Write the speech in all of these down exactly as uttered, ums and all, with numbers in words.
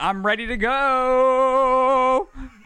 I'm ready to go.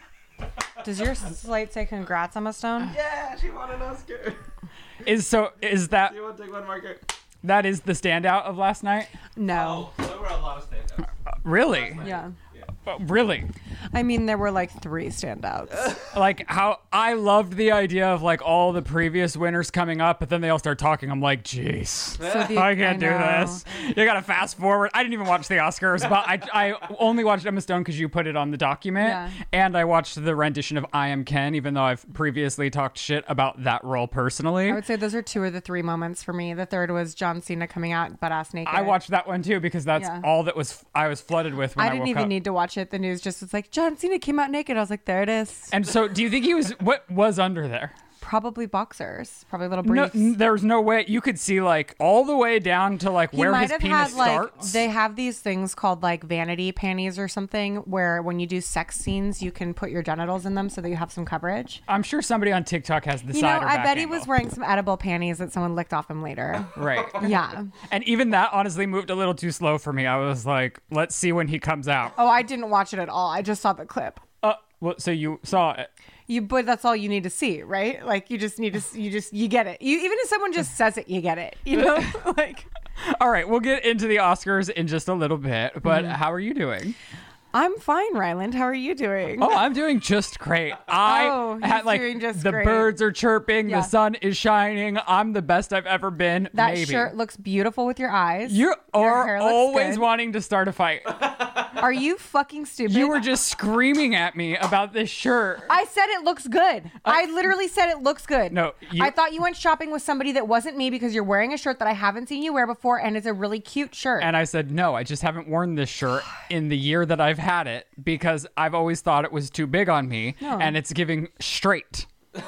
Does your slate say congrats, Emma Stone? Yeah, she won an Oscar. Is so is that Do you want to take one marker? that is the standout of last night? No. Oh, there were a lot of standouts. Uh, really? Yeah. Uh, really? I mean, there were like three standouts. Like how I loved the idea of like all the previous winners coming up, but then they all start talking. I'm like, jeez, So the- I can't I do know. this. You gotta fast forward. I didn't even watch the Oscars, but I I only watched Emma Stone because you put it on the document, Yeah. and I watched the rendition of I Am Ken, even though I've previously talked shit about that role personally. I would say those are two of the three moments for me. The third was John Cena coming out butt ass naked. I watched that one too because that's Yeah. all that was I was flooded with when I, I didn't woke even up. need to watch it. The news just was like, John Cena came out naked. I was like, there it is. And so, do you think he was what was under there? Probably boxers. Probably little No, briefs. n- there's no way you could see like all the way down to like He where might his have penis had like starts. they have these things called like vanity panties or something where when you do sex scenes you can put your genitals in them so that you have some coverage. I'm sure somebody on TikTok has the You side know, or I back bet he angle. was wearing some edible panties that someone licked off him later. Right. Yeah. And even that honestly moved a little too slow for me. I was like, let's see when he comes out. Oh, I didn't watch it at all. I just saw the clip. Uh, well, so you saw it. You, but that's all you need to see, right? Like you just need to, you just, you get it. You even if someone just says it, you get it. You know, like All right, we'll get into the Oscars in just a little bit, but Mm-hmm. how are you doing? I'm fine, Ryland. How are you doing? Oh, I'm doing just great. I Oh, he's had like doing just the great. birds are chirping, Yeah. the sun is shining. I'm the best I've ever been. that maybe. shirt looks beautiful with your eyes. You Your are hair looks always good. wanting to start a fight. Are you fucking stupid? You were just screaming at me about this shirt. I said it looks good. I literally said it looks good. No, you- I thought you went shopping with somebody that wasn't me because you're wearing a shirt that I haven't seen you wear before, and it's a really cute shirt. And I said, no, I just haven't worn this shirt in the year that I've had it because I've always thought it was too big on me No. and it's giving straight.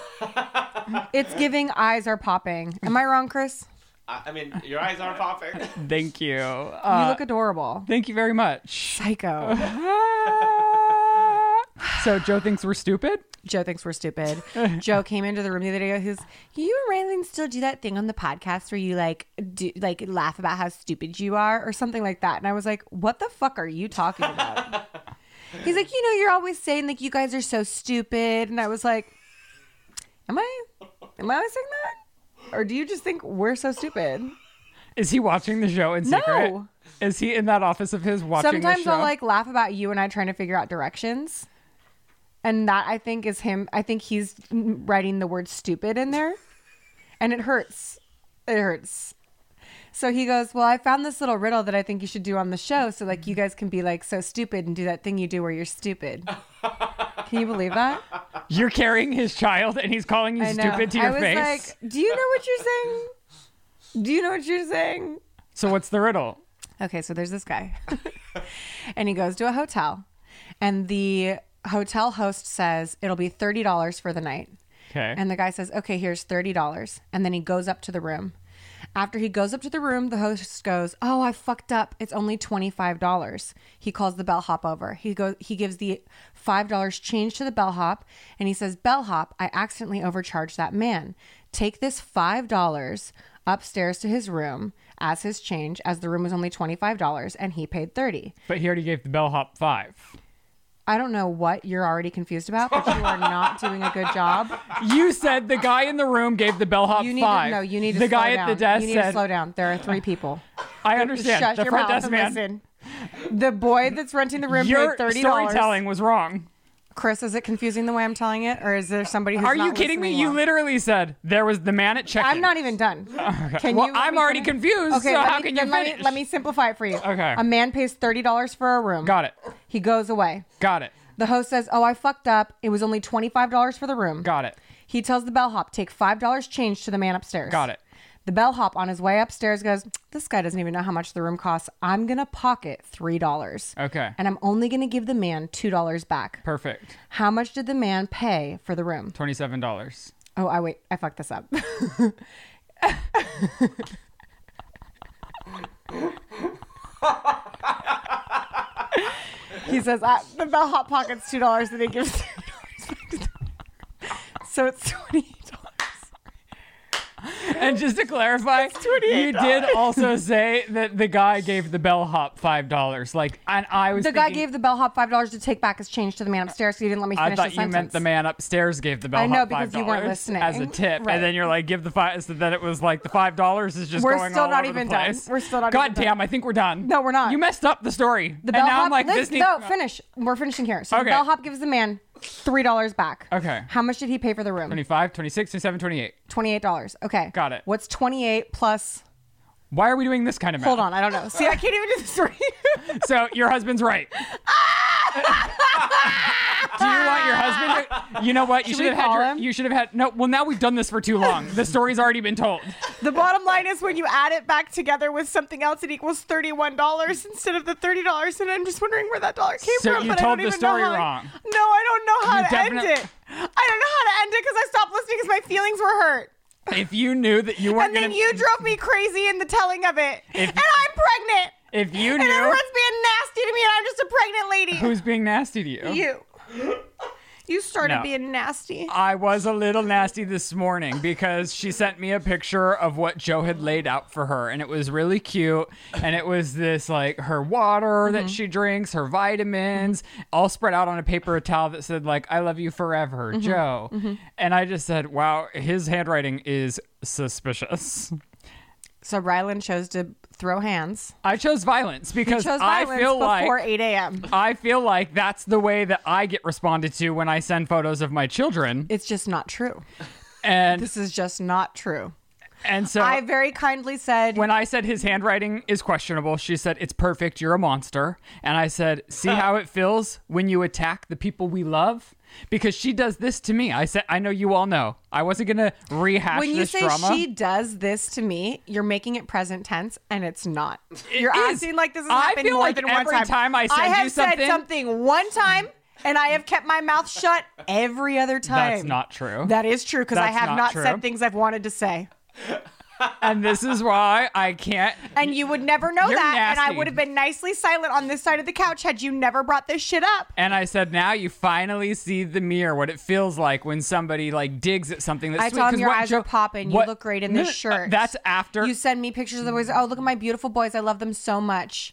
It's giving eyes are popping. Am I wrong, Chris? I I mean, your eyes are popping. Thank you. You Uh, look adorable. thank you very much. Psycho. So Joe thinks we're stupid? Joe thinks we're stupid. Joe came into the room the other day. Who's you and Ryland still do that thing on the podcast where you like do like laugh about how stupid you are or something like that? And I was like, what the fuck are you talking about? He's like, you know, you're always saying like you guys are so stupid, and I was like, am I? Am I always saying that? Or do you just think we're so stupid? Is he watching the show in secret? No. Is he in that office of his watching the Sometimes show? I'll like laugh about you and I trying to figure out directions. And that I think is him. I think he's writing the word stupid in there. And it hurts. It hurts. So he goes, well, I found this little riddle that I think you should do on the show. So like you guys can be like so stupid and do that thing you do where you're stupid. Can you believe that? You're carrying his child and he's calling you I know. stupid to your I was face. like, do you know what you're saying? Do you know what you're saying? So what's the riddle? Okay, so there's this guy. And he goes to a hotel. And the hotel host says it'll be thirty dollars for the night. Okay. And the guy says, okay, here's thirty dollars. And then he goes up to the room. After he goes up to the room, the host goes, oh, I fucked up. It's only twenty-five dollars. He calls the bellhop over. He goes, he gives the five dollars change to the bellhop. And he says, bellhop, I accidentally overcharged that man. Take this five dollars upstairs to his room as his change, as the room was only twenty-five dollars and he paid thirty dollars. But he already gave the bellhop five. I don't know what you're already confused about, but you are not doing a good job. You said the guy in the room gave the bellhop You need five. to no. You need to the slow guy down. at the desk you need said, to slow down. There are three people. I understand. Shut the your front mouth desk and man. listen. The boy that's renting the room Your paid thirty dollars. storytelling was wrong. Chris, is it confusing the way I'm telling it, or is there somebody who's Are not you kidding me? listening You well? literally said there was the man at check-in. I'm not even done. Can Well, you? let I'm me already finish? confused, Okay, so let how me, can you then let finish? me let me simplify it for you. Okay. A man pays thirty dollars for a room. Got it. He goes away. Got it. The host says, "Oh, I fucked up. It was only twenty-five dollars for the room." Got it. He tells the bellhop, "Take five dollars change to the man upstairs." Got it. The bellhop on his way upstairs goes, "This guy doesn't even know how much the room costs. I'm going to pocket three dollars. Okay. And I'm only going to give the man two dollars back." Perfect. How much did the man pay for the room? twenty-seven dollars. Oh, I wait. I fucked this up. He says, ah, the bellhop pockets two dollars and he gives two dollars back to the So it's twenty-eight dollars. And just to clarify, you did also say that the guy gave the bellhop five dollars. Like, and I was The guy thinking, gave the bellhop five dollars to take back his change to the man upstairs. So he didn't let me I finish thought the you sentence. meant the man upstairs gave the bellhop I know, five because dollars you weren't listening. as a tip, Right. and then you're like, give the five. So then it was like the five dollars is just We're going still all not over even the done. place. We're still not God even done. damn, I think we're done. No, we're not. You messed up the story. The and now bellhop. I'm like, listen, this needs. no, finish. We're finishing here. So Okay. the bellhop gives the man three dollars back. Okay. How much did he pay for the room? twenty-five, twenty-six, twenty-seven, twenty-eight. Twenty-eight dollars. Okay. Got it. What's twenty-eight plus? Why are we doing this kind of math? Hold on, I don't know. See, I can't even do the story. So your husband's right. Do you want your husband to, you know what? You Should should, we have had call your, him? you should have had no. Well, now we've done this for too long. The story's already been told. The bottom line is when you add it back together with something else, it equals thirty-one dollars instead of the thirty dollars. And I'm just wondering where that dollar came So from. you but told I don't the even story know how wrong. I, no, I don't know how You to end definitely- it. I don't know how to end it because I stopped listening because my feelings were hurt. If you knew that you weren't And then gonna, you drove me crazy in the telling of it. If- and I'm pregnant. if you And knew everyone's being nasty to me and I'm just a pregnant lady. who's being nasty to you, You. You started No. being nasty. I was a little nasty this morning because she sent me a picture of what Joe had laid out for her, and it was really cute. And it was this like her water that she drinks, her vitamins, all spread out on a paper towel that said like "I love you forever, Joe." And I just said, "Wow, his handwriting is suspicious." So Rylan chose to throw hands. I chose violence He because chose I violence feel before like eight a.m. I feel like that's the way that I get responded to when I send photos of my children, It's just not true. and This is just not true. and so I very kindly said, when I said his handwriting is questionable, she said, "It's perfect. You're a monster." And I said, "See how it feels when you attack the people we love?" Because she does this to me. I said, I know you all know. I wasn't going to rehash when you this say drama. she does this to me, you're making it present tense, and it's not. You're is. acting like this has I happened feel more like than one every time. time I send have you something- said something one time, and I have kept my mouth shut every other time. That's not true. That is true because I That's have not not, true. said things I've wanted to say. And this is why I can't. And you would never know You're that. And I nasty. would have been nicely silent on this side of the couch had you never brought this shit up. And I said, now you finally see the mirror, what it feels like when somebody like digs at something that's I sweet. told him 'Cause your what eyes Jo- are popping. You what- look great in No, this no, shirt. That's after. You send me pictures of the boys. Oh, look at my beautiful boys. I love them so much.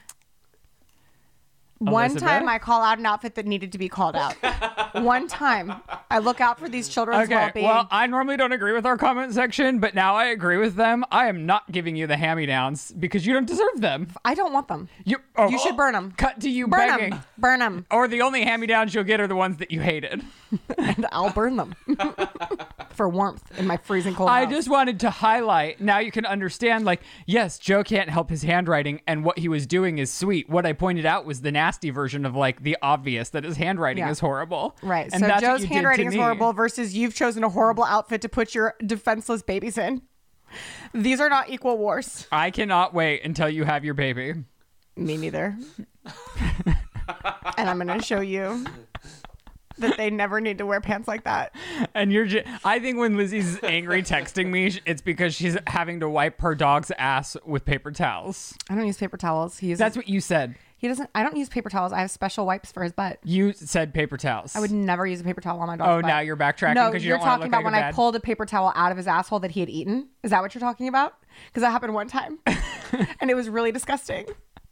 One Elizabeth? time I call out an outfit that needed to be called out. One time I look out for these children's Okay, well-being. well, I normally don't agree with our comment section, but now I agree with them. I am not giving you the hand-me-downs because you don't deserve them. I don't want them. You, oh, You should burn 'em. Cut to you Burn begging. them. Burn them. Or the only hand-me-downs you'll get are the ones that you hated. And I'll burn them for warmth in my freezing cold I house. just wanted to highlight, now you can understand, like, yes, Joe can't help his handwriting, and what he was doing is sweet. What I pointed out was the nasty version of, like, the obvious, that his handwriting Yeah. is horrible. Right. And so that's what Joe's you did handwriting to is me. horrible versus you've chosen a horrible outfit to put your defenseless babies in. These are not equal wars. I cannot wait until you have your baby. Me neither. And I'm going to show you that they never need to wear pants like that. And you're just, I think when Lizzie's angry texting me, it's because she's having to wipe her dog's ass with paper towels. I don't use paper towels. He uses, That's what you said. he doesn't. I don't use paper towels. I have special wipes for his butt. You said paper towels. I would never use a paper towel on my dog's Oh, butt. now you're backtracking No, because you you're don't want to talking look about like when a I bad... pulled a paper towel out of his asshole that he had eaten. Is that what you're talking about? Because that happened one time, and it was really disgusting.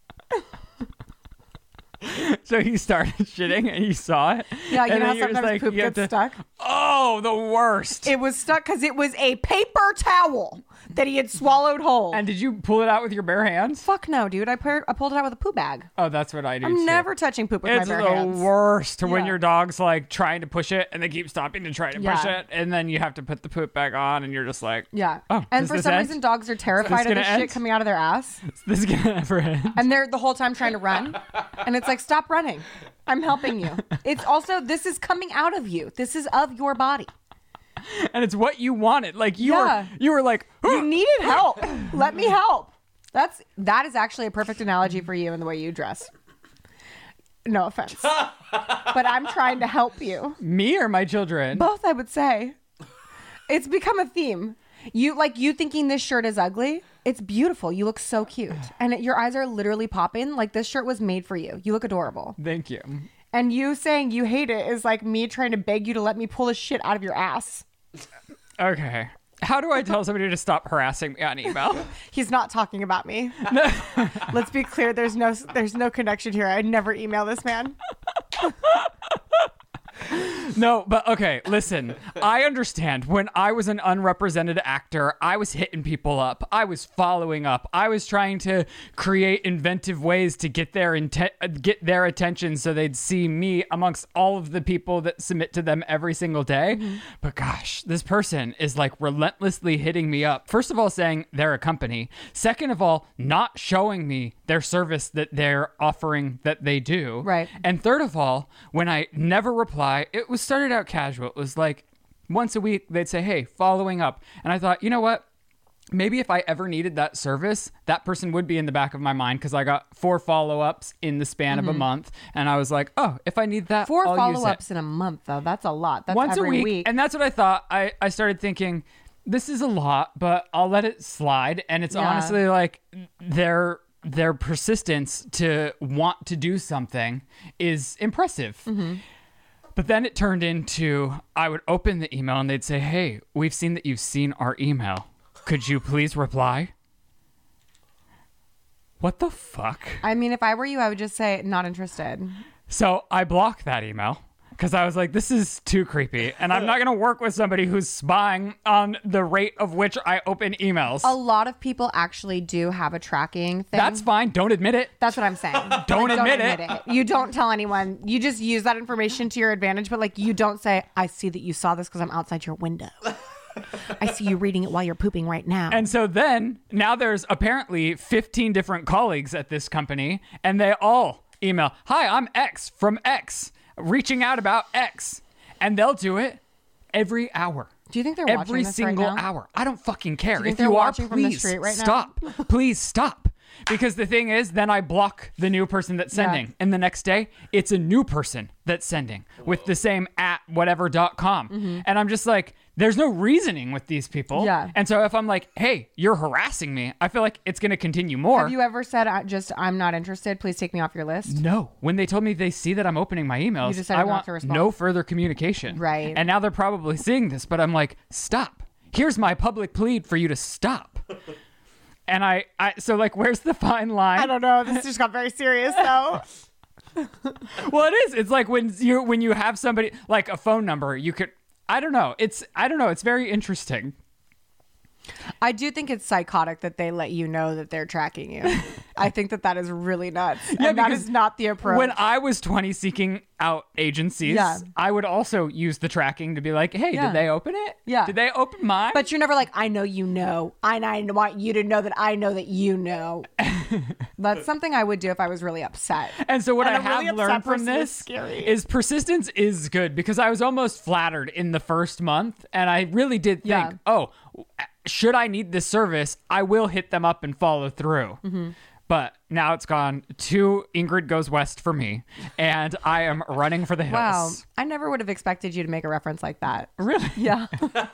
So he started shitting and you saw it. Yeah, you And know how then you're just sometimes like, poop you have gets to- stuck. Oh, the worst. It was stuck because it was a paper towel that he had swallowed whole. And did you pull it out with your bare hands? Fuck no, dude. I, put, I pulled it out with a poop bag. Oh, that's what I do I'm too. never touching poop with It's my the bare hands. worst when Yeah. your dog's like trying to push it and they keep stopping to try to push Yeah. it. And then you have to put the poop back on and you're just like, Yeah. Oh, and does for this some end? reason, dogs are terrified of gonna the end? shit coming out of their ass. this is going to never end. And they're the whole time trying to run. And it's like, stop running. I'm helping you. It's also, this is coming out of you. This is of your body. And it's what you wanted. Like you Yeah. were, you were like, You needed help. Let me help. That's that is actually a perfect analogy for you and the way you dress. No offense. But I'm trying to help you. me or my children? Both, I would say. It's become a theme. You like you thinking this shirt is ugly. It's beautiful. You look so cute. And it, your eyes are literally popping. Like this shirt was made for you. You look adorable. Thank you. And you saying you hate it is like me trying to beg you to let me pull the shit out of your ass. Okay. How do I tell somebody to stop harassing me on email? He's not talking about me. Let's be clear. There's no there's no connection here. I'd never email this man. No, but okay, listen. I understand. When I was an unrepresented actor, I was hitting people up. I was following up. I was trying to create inventive ways to get their inten- get their attention so they'd see me amongst all of the people that submit to them every single day. Mm-hmm. But gosh, this person is like relentlessly hitting me up. First of all, saying they're a company. Second of all, not showing me their service that they're offering that they do. Right. And third of all, when I never reply, it was started out casual. It was like once a week they'd say, hey, following up. And I thought, you know what? Maybe if I ever needed that service, that person would be in the back of my mind because I got four follow-ups in the span mm-hmm. of a month. And I was like, oh, if I need that, Four I'll follow-ups use in a month, though. That's a lot. That's Once every a week. week. And that's what I thought. I, I started thinking, this is a lot, but I'll let it slide. And it's Yeah. honestly like their their persistence to want to do something is impressive. Mm-hmm. But then it turned into, I would open the email and they'd say, hey, we've seen that you've seen our email. Could you please reply? What the fuck? I mean, if I were you, I would just say, not interested. So I blocked that email because I was like, this is too creepy. And I'm not going to work with somebody who's spying on the rate of which I open emails. A lot of people actually do have a tracking thing. That's fine. Don't admit it. That's what I'm saying. Don't Like, admit don't it. You don't tell anyone. You just use that information to your advantage. But like, you don't say, I see that you saw this because I'm outside your window. I see you reading it while you're pooping right now. And so then now there's apparently fifteen different colleagues at this company and they all email, hi, I'm X from X, reaching out about X. And they'll do it every hour. Do you think they're watching Every this single right now? hour. I don't fucking care. Do you think If they're you are, watching from the please street right now? stop. Please stop. Because the thing is, then I block the new person that's sending. Yeah. And the next day, it's a new person that's sending with the same at whatever dot com. Mm-hmm. And I'm just like, there's no reasoning with these people. Yeah. And so if I'm like, hey, you're harassing me, I feel like it's going to continue more. Have you ever said, I just, I'm not interested. Please take me off your list? No. When they told me they see that I'm opening my emails, You decided I not want to respond. no further communication. Right. And now they're probably seeing this, but I'm like, stop. Here's my public plead for you to stop. And I, I, so like, where's the fine line? I don't know. This just got very serious, though. Well, it is. It's like when you when you have somebody like a phone number, you could. I don't know. It's I don't know. It's very interesting. I do think it's psychotic that they let you know that they're tracking you. I think that that is really nuts. Yeah, and that because is not the approach. When I was twenty seeking out agencies, Yeah. I would also use the tracking to be like, hey, Yeah. did they open it? Yeah. Did they open mine? But you're never like, I know you know. And I want you to know that I know that you know. That's something I would do if I was really upset. And so what And I a really have upset learned from person is this scary. is persistence is good because I was almost flattered in the first month. And I really did think, Yeah. oh, should I need this service, I will hit them up and follow through. Mm-hmm. But now it's gone to Ingrid Goes West for me. And I am running for the hills. Wow. I never would have expected you to make a reference like that. Really? Yeah.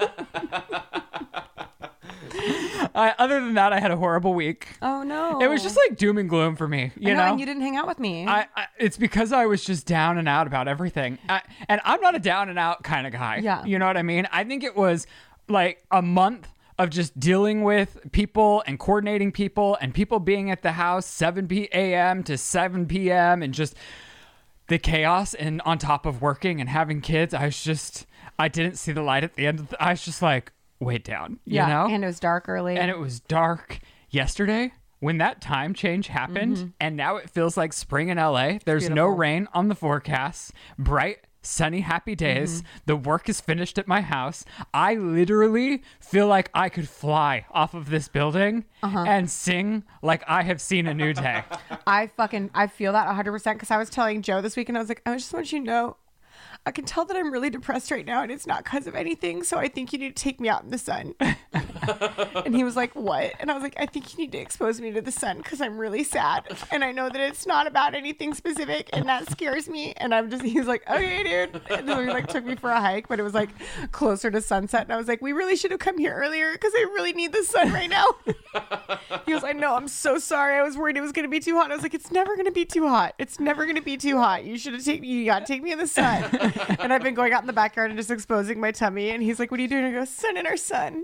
I, other than that, I had a horrible week. Oh, no. It was just like doom and gloom for me. You I know, know? and you didn't hang out with me. I, I, it's because I was just down and out about everything. I, and I'm not a down and out kind of guy. Yeah. You know what I mean? I think it was like a month of just dealing with people and coordinating people and people being at the house seven a.m. to seven p.m. and just the chaos. And on top of working and having kids, I was just, I didn't see the light at the end of the, I was just like, way down, you yeah. know? And it was dark early. And it was dark yesterday when that time change happened. Mm-hmm. And now it feels like spring in L A. There's no beautiful. rain on the forecast. Bright, sunny, happy days. Mm-hmm. The work is finished at my house. I literally feel like I could fly off of this building Uh-huh. and sing like I have seen a new day. I fucking, I feel that one hundred percent Because I was telling Joe this week, and I was like, I just want you to know, I can tell that I'm really depressed right now, and it's not because of anything. So I think you need to take me out in the sun. And he was like, what? And I was like, I think you need to expose me to the sun because I'm really sad. And I know that it's not about anything specific, and that scares me. And I'm just, he was like, okay, dude. And then he like took me for a hike, but it was like closer to sunset. And I was like, we really should have come here earlier because I really need the sun right now. He goes, I know, I'm so sorry. I was worried it was going to be too hot. I was like, it's never going to be too hot. It's never going to be too hot. You should have taken me. You got to take me in the sun. And I've been going out in the backyard and just exposing my tummy. And he's like, what are you doing? I go, sun in our sun.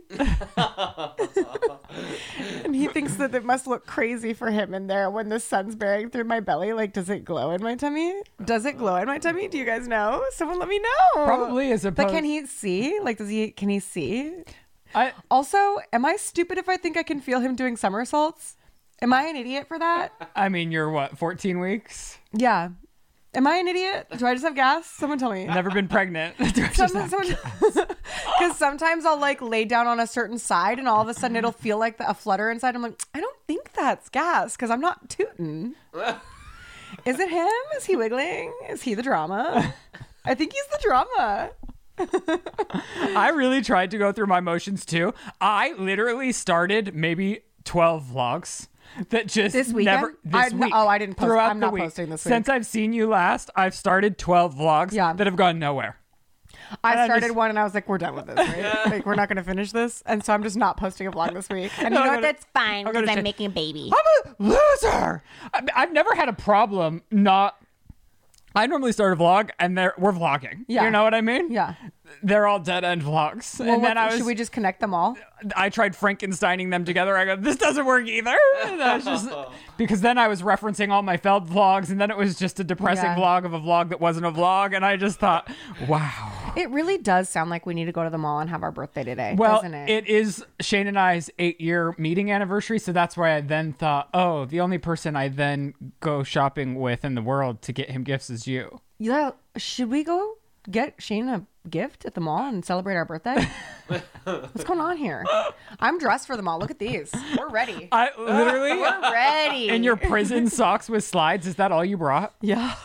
And he thinks that it must look crazy for him in there when the sun's bearing through my belly. Like, does it glow in my tummy? Does it glow in my tummy? Do you guys know? Someone let me know. Probably as opposed. But can he see? Like, does he? Can he see? I, Also, am I stupid if I think I can feel him doing somersaults? Am I an idiot for that? I mean, you're what, fourteen weeks? Yeah. Am I an idiot? Do I just have gas? Someone tell me. Never been pregnant. Do I just have- Because sometimes I'll like lay down on a certain side and all of a sudden it'll feel like the, a flutter inside. I'm like, I don't think that's gas because I'm not tooting. Is it him? Is he wiggling? Is he the drama? I think he's the drama. I really tried to go through my motions too. I literally started maybe twelve vlogs that just This weekend? never this I- no, week. oh, I didn't post- throughout I'm the not week. posting this week. Since I've seen you last, I've started twelve vlogs Yeah. that have gone nowhere. I And I started just- one and I was like, we're done with this, right? Like, we're not going to finish this. And so I'm just not posting a vlog this week. And you I'm know what? gonna- That's fine I'm gonna because I'm say- making a baby. I'm a loser. I, I've never had a problem not. I normally start a vlog and they're we're vlogging. Yeah. You know what I mean? Yeah. They're all dead end vlogs. Well, and then what- I was should we just connect them all? I tried Frankensteining them together. I go, this doesn't work either. And I was just, because then I was referencing all my failed vlogs, and then it was just a depressing Yeah. vlog of a vlog that wasn't a vlog, and I just thought, wow. It really does sound like we need to go to the mall and have our birthday today, Well, doesn't it? it is Shane and I's eight-year meeting anniversary, so that's why I then thought, oh, the only person I then go shopping with in the world to get him gifts is you. Yeah, should we go get Shane a gift at the mall and celebrate our birthday? What's going on here? I'm dressed for the mall. Look at these. We're ready. I literally, We're ready. in your prison socks with slides, is that all you brought? Yeah.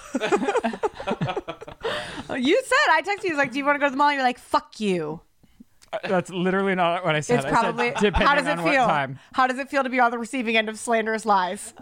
You said, I texted you, like, do you want to go to the mall? You're like, fuck you. That's literally not what I said. It's I probably, said, depending how does it on what feel? time. How does it feel to be on the receiving end of slanderous lies?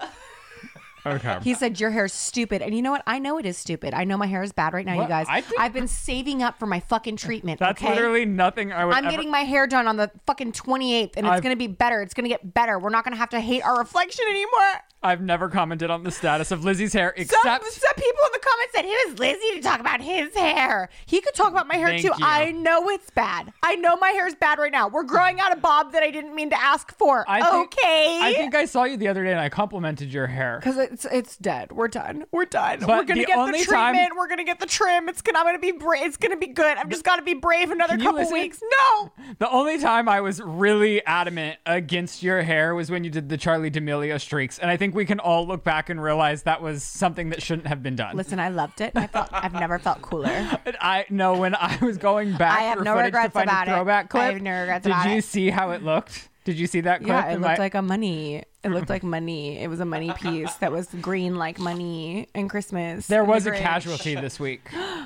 Okay. He said, your hair's stupid. And you know what? I know it is stupid. I know my hair is bad right now, What? you guys. I think- I've been saving up for my fucking treatment. That's okay? literally nothing I would I'm ever... getting my hair done on the fucking twenty-eighth, and it's I've- going to be better. It's going to get better. We're not going to have to hate our reflection anymore. I've never commented on the status of Lizzie's hair, Some, except... some people in the comments said, who is Lizzie to talk about his hair? He could talk about my hair Thank too. you. I know it's bad. I know my hair is bad right now. We're growing out a bob that I didn't mean to ask for. I think, okay. I think I saw you the other day and I complimented your hair. Because it's it's dead. We're done. We're done. But We're gonna the get only the time- treatment. We're gonna get the trim. It's gonna. I'm gonna be brave. It's gonna be good. I've just got to be brave another Can you couple listen? weeks. No. The only time I was really adamant against your hair was when you did the Charlie D'Amelio streaks. And I think we can all look back and realize that was something that shouldn't have been done. Listen, I loved it. I felt I've never felt cooler. And I know when I was going back I have for no footage regrets to find about a it. throwback clip. I have no regrets Did about you it. see how it looked? Did you see that clip? Yeah, it in looked my- like a money. It looked like money. It was a money piece that was green like money and Christmas. There and the was a Grinch. casualty this week.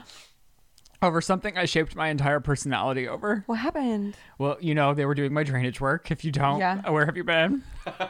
Over something I shaped my entire personality over. What happened? Well, you know, they were doing my drainage work. If you don't, Yeah. where have you been?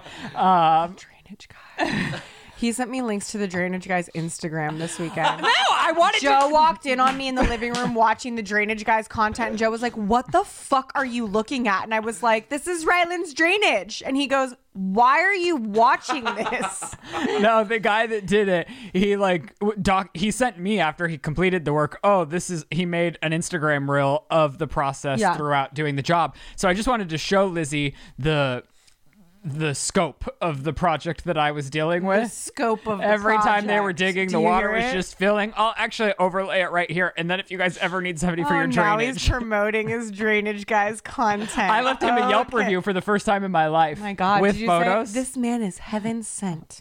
Um, Drainage guy. He sent me links to the drainage guy's Instagram this weekend. no, I wanted Joe to. walked in on me in the living room watching the drainage guy's content, and Joe was like, what the fuck are you looking at? And I was like, this is Ryland's drainage. And he goes, why are you watching this? No, the guy that did it, he like w- doc. He sent me after he completed the work. Oh, this is. He made an Instagram reel of the process Yeah. throughout doing the job. So I just wanted to show Lizzie the the scope of the project that I was dealing The with. scope of the Every time they were project. digging, Do the you water hear was it? just filling. I'll actually overlay it right here. And then if you guys ever need somebody for Oh, your now he's drainage, promoting his drainage guy's content. I left him a Yelp Okay. review for the first time in my life. Oh my God. with did you photos. Say, this man is heaven sent.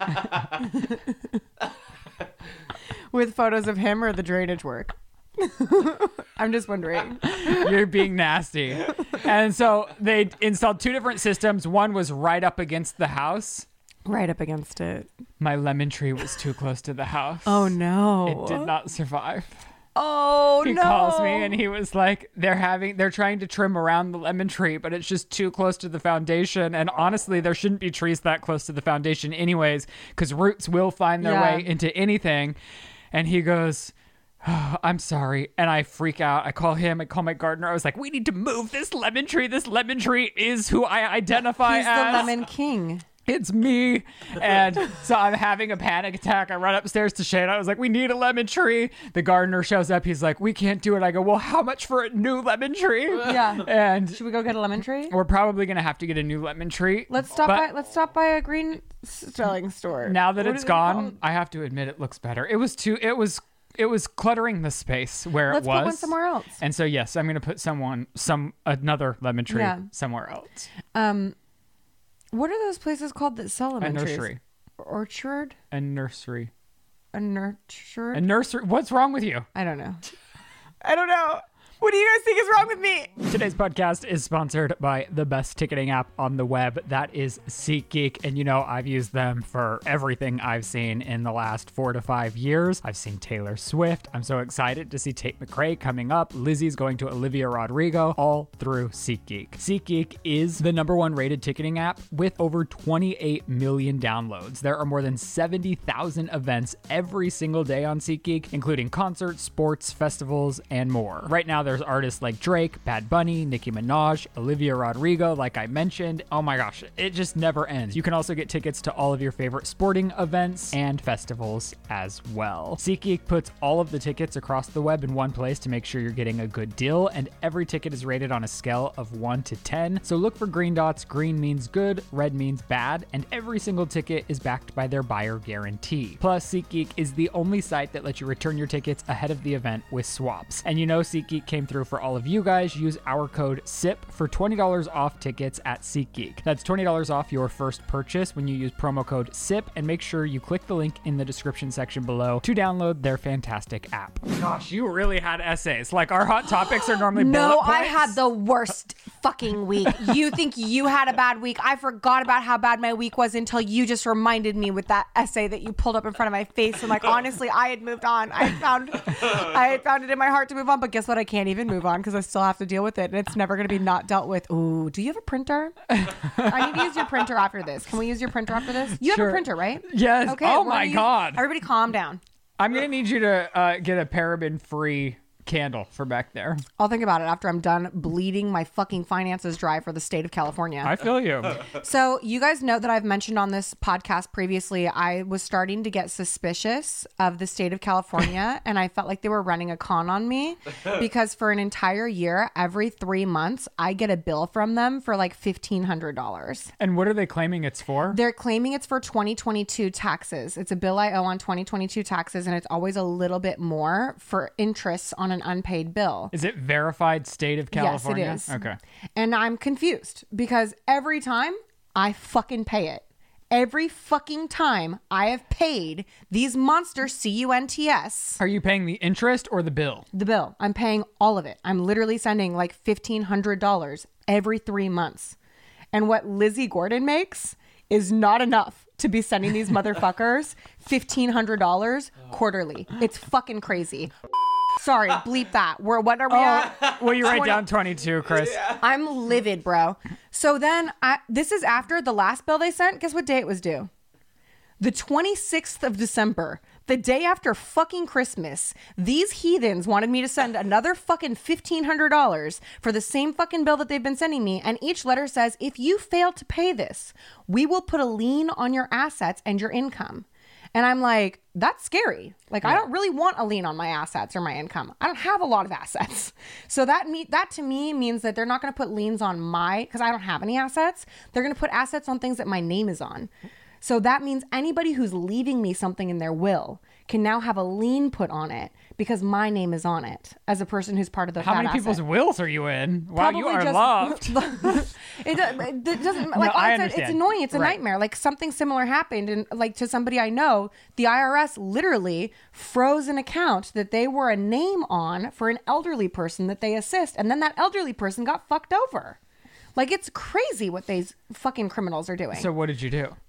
With photos of him or the drainage work. I'm just wondering. You're being nasty. And so they installed two different systems. One was right up against the house. Right up against it. My lemon tree was too close to the house. Oh no. It did not survive. Oh He no. calls me and he was like, they're having, they're trying to trim around the lemon tree, but it's just too close to the foundation. And honestly, there shouldn't be trees that close to the foundation anyways, because roots will find their Yeah. way into anything. And he goes, I'm sorry. And I freak out. I call him. I call my gardener. I was like, we need to move this lemon tree. This lemon tree is who I identify He's as. the lemon king. It's me. And so I'm having a panic attack. I run upstairs to Shane. I was like, we need a lemon tree. The gardener shows up. He's like, we can't do it. I go, well, how much for a new lemon tree? Yeah. And Should we go get a lemon tree? we're probably going to have to get a new lemon tree. Let's stop But by. Let's stop by a green selling store. now that What it's do they call gone, it? I have to admit it looks better. It was too, it was, it was cluttering the space where Let's it was. put one somewhere else. And so, yes, I'm going to put someone, some, another lemon tree Yeah. somewhere else. Um, what are those places called that sell A lemon trees? nursery. Orchard, A nursery. a nurture. A nursery. What's wrong with you? I don't know. I don't know. What do you guys think is wrong with me? Today's podcast is sponsored by the best ticketing app on the web. That is SeatGeek. And you know, I've used them for everything I've seen in the last four to five years. I've seen Taylor Swift. I'm so excited to see Tate McRae coming up. Lizzie's going to Olivia Rodrigo, all through SeatGeek. SeatGeek is the number one rated ticketing app with over twenty-eight million downloads. There are more than seventy thousand events every single day on SeatGeek, including concerts, sports, festivals, and more. Right now, there's artists like Drake, Bad Bunny, Nicki Minaj, Olivia Rodrigo, like I mentioned. Oh my gosh, it just never ends. You can also get tickets to all of your favorite sporting events and festivals as well. SeatGeek puts all of the tickets across the web in one place to make sure you're getting a good deal, and every ticket is rated on a scale of one to ten. So look for green dots. Green means good, red means bad, and every single ticket is backed by their buyer guarantee. Plus, SeatGeek is the only site that lets you return your tickets ahead of the event with swaps. And you know SeatGeek came through for all of you guys. Use our code S I P for twenty dollars off tickets at SeatGeek. That's twenty dollars off your first purchase when you use promo code S I P, and make sure you click the link in the description section below to download their fantastic app. Gosh, you really had essays. Like, our hot topics are normally No, bullet I points. had the worst fucking week. You think you had a bad week? I forgot about how bad my week was until you just reminded me with that essay that you pulled up in front of my face. And like, honestly, I had moved on. I had found, I had found it in my heart to move on. But guess what? I can't even move on because I still have to deal with it, and it's never going to be not dealt with. Ooh, do you have a printer? I need to use your printer after this. Can we use your printer after this? You have Sure. a printer, right? Yes. Okay. Oh we're my gonna use- God. Everybody, calm down. I'm going to need you to uh, get a paraben-free candle for back there. I'll think about it after I'm done bleeding my fucking finances dry for the state of California. I feel you. So you guys know that I've mentioned on this podcast previously, I was starting to get suspicious of the state of California, and I felt like they were running a con on me because for an entire year, every three months, I get a bill from them for like fifteen hundred dollars. And what are they claiming it's for? They're claiming it's for twenty twenty-two taxes. It's a bill I owe on twenty twenty-two taxes, and it's always a little bit more for interest on an unpaid bill. Is it verified state of California? Yes, it is. Okay. And I'm confused because every time I fucking pay it. Every fucking time I have paid these monster C U N T S, Are you paying the interest or the bill? the bill, I'm paying all of it. I'm literally sending like fifteen hundred dollars every three months. And what Lizzie Gordon makes is not enough to be sending these motherfuckers fifteen hundred dollars quarterly. It's fucking crazy. Sorry, bleep that. We're, what are we at? Well, you write down twenty-two, Chris. I'm livid, bro. So then, I, this is after the last bill they sent. Guess what day it was due? The twenty-sixth of December, the day after fucking Christmas. These heathens wanted me to send another fucking fifteen hundred dollars for the same fucking bill that they've been sending me. And each letter says, if you fail to pay this, we will put a lien on your assets and your income. And I'm like, that's scary. Like, I don't really want a lien on my assets or my income. I don't have a lot of assets. So that me that to me means that they're not going to put liens on my, because I don't have any assets. They're going to put assets on things that my name is on. So that means anybody who's leaving me something in their will can now have a lien put on it because my name is on it as a person who's part of the How that many people's asset. wills are you in? Wow, you are Probably loved. just- it, does, it doesn't like No, like I I said, it's understand. annoying. It's a Right. nightmare. Like something similar happened, and like to somebody I know, the I R S literally froze an account that they were a name on for an elderly person that they assist, and then that elderly person got fucked over. Like it's crazy what these fucking criminals are doing. So what did you do?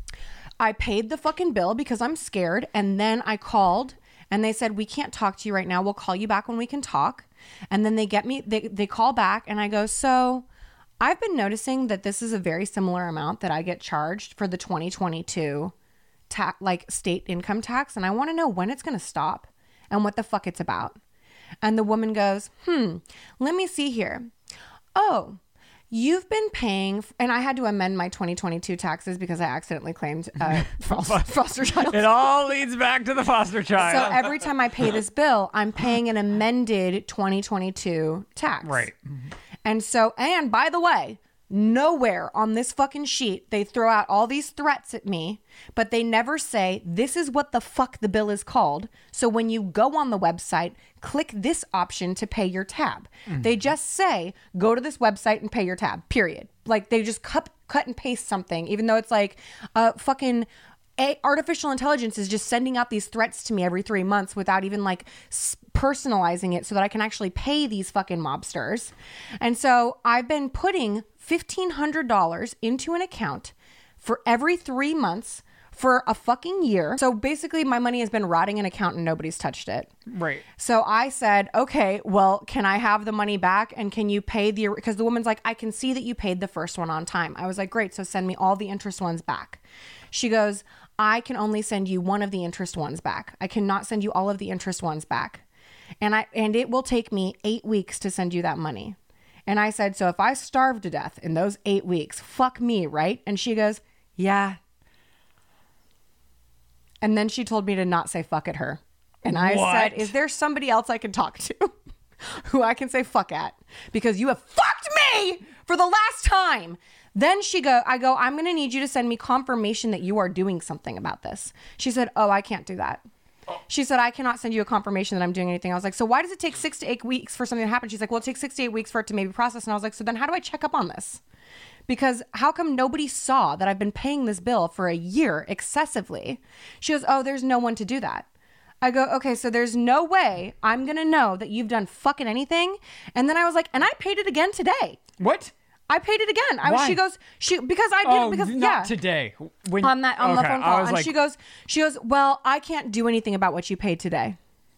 I paid the fucking bill because I'm scared. And then I called and they said, we can't talk to you right now. We'll call you back when we can talk. And then they get me, they, they call back and I go, so I've been noticing that this is a very similar amount that I get charged for the twenty twenty-two ta- like state income tax. And I want to know when it's going to stop. and what the fuck it's about. And the woman goes, hmm, let me see here. Oh, you've been paying, f- and I had to amend my twenty twenty-two taxes because I accidentally claimed uh, foster, foster child. It all leads back to the foster child. So every time I pay this bill, I'm paying an amended twenty twenty-two tax. Right. And so, and by the way, nowhere on this fucking sheet they throw out all these threats at me, but they never say this is what the fuck the bill is called. So when you go on the website, click this option to pay your tab. Mm-hmm. They just say go to this website and pay your tab. Period. Like they just cut cut and paste something, even though it's like uh fucking a- artificial intelligence is just sending out these threats to me every three months without even like s- personalizing it so that I can actually pay these fucking mobsters. And so I've been putting fifteen hundred dollars into an account for every three months for a fucking year. So basically my money has been rotting in an account and nobody's touched it. Right. So I said, okay, well, can I have the money back? And can you pay the, because the woman's like, I can see that you paid the first one on time. I was like, great. So send me all the interest ones back. She goes, I can only send you one of the interest ones back. I cannot send you all of the interest ones back. And I, and it will take me eight weeks to send you that money. And I said, so if I starve to death in those eight weeks, fuck me, right? And she goes, yeah. And then she told me to not say fuck at her. And I What? said, is there somebody else I can talk to who I can say fuck at? Because you have fucked me for the last time. Then she go, I go, I'm going to need you to send me confirmation that you are doing something about this. She said, oh, I can't do that. She said, I cannot send you a confirmation that I'm doing anything. I was like, so why does it take six to eight weeks for something to happen? She's like, well, it takes six to eight weeks for it to maybe process. And I was like, so then how do I check up on this? Because how come nobody saw that I've been paying this bill for a year excessively? She goes, oh, there's no one to do that. I go, okay, so there's no way I'm going to know that you've done fucking anything. And then I was like, and I paid it again today. What? I paid it again. I was, Why? she goes, she, because I did Oh, it because, not yeah. today. When, on that, on okay, the phone I call. was And like, she goes, she goes, well, I can't do anything about what you paid today.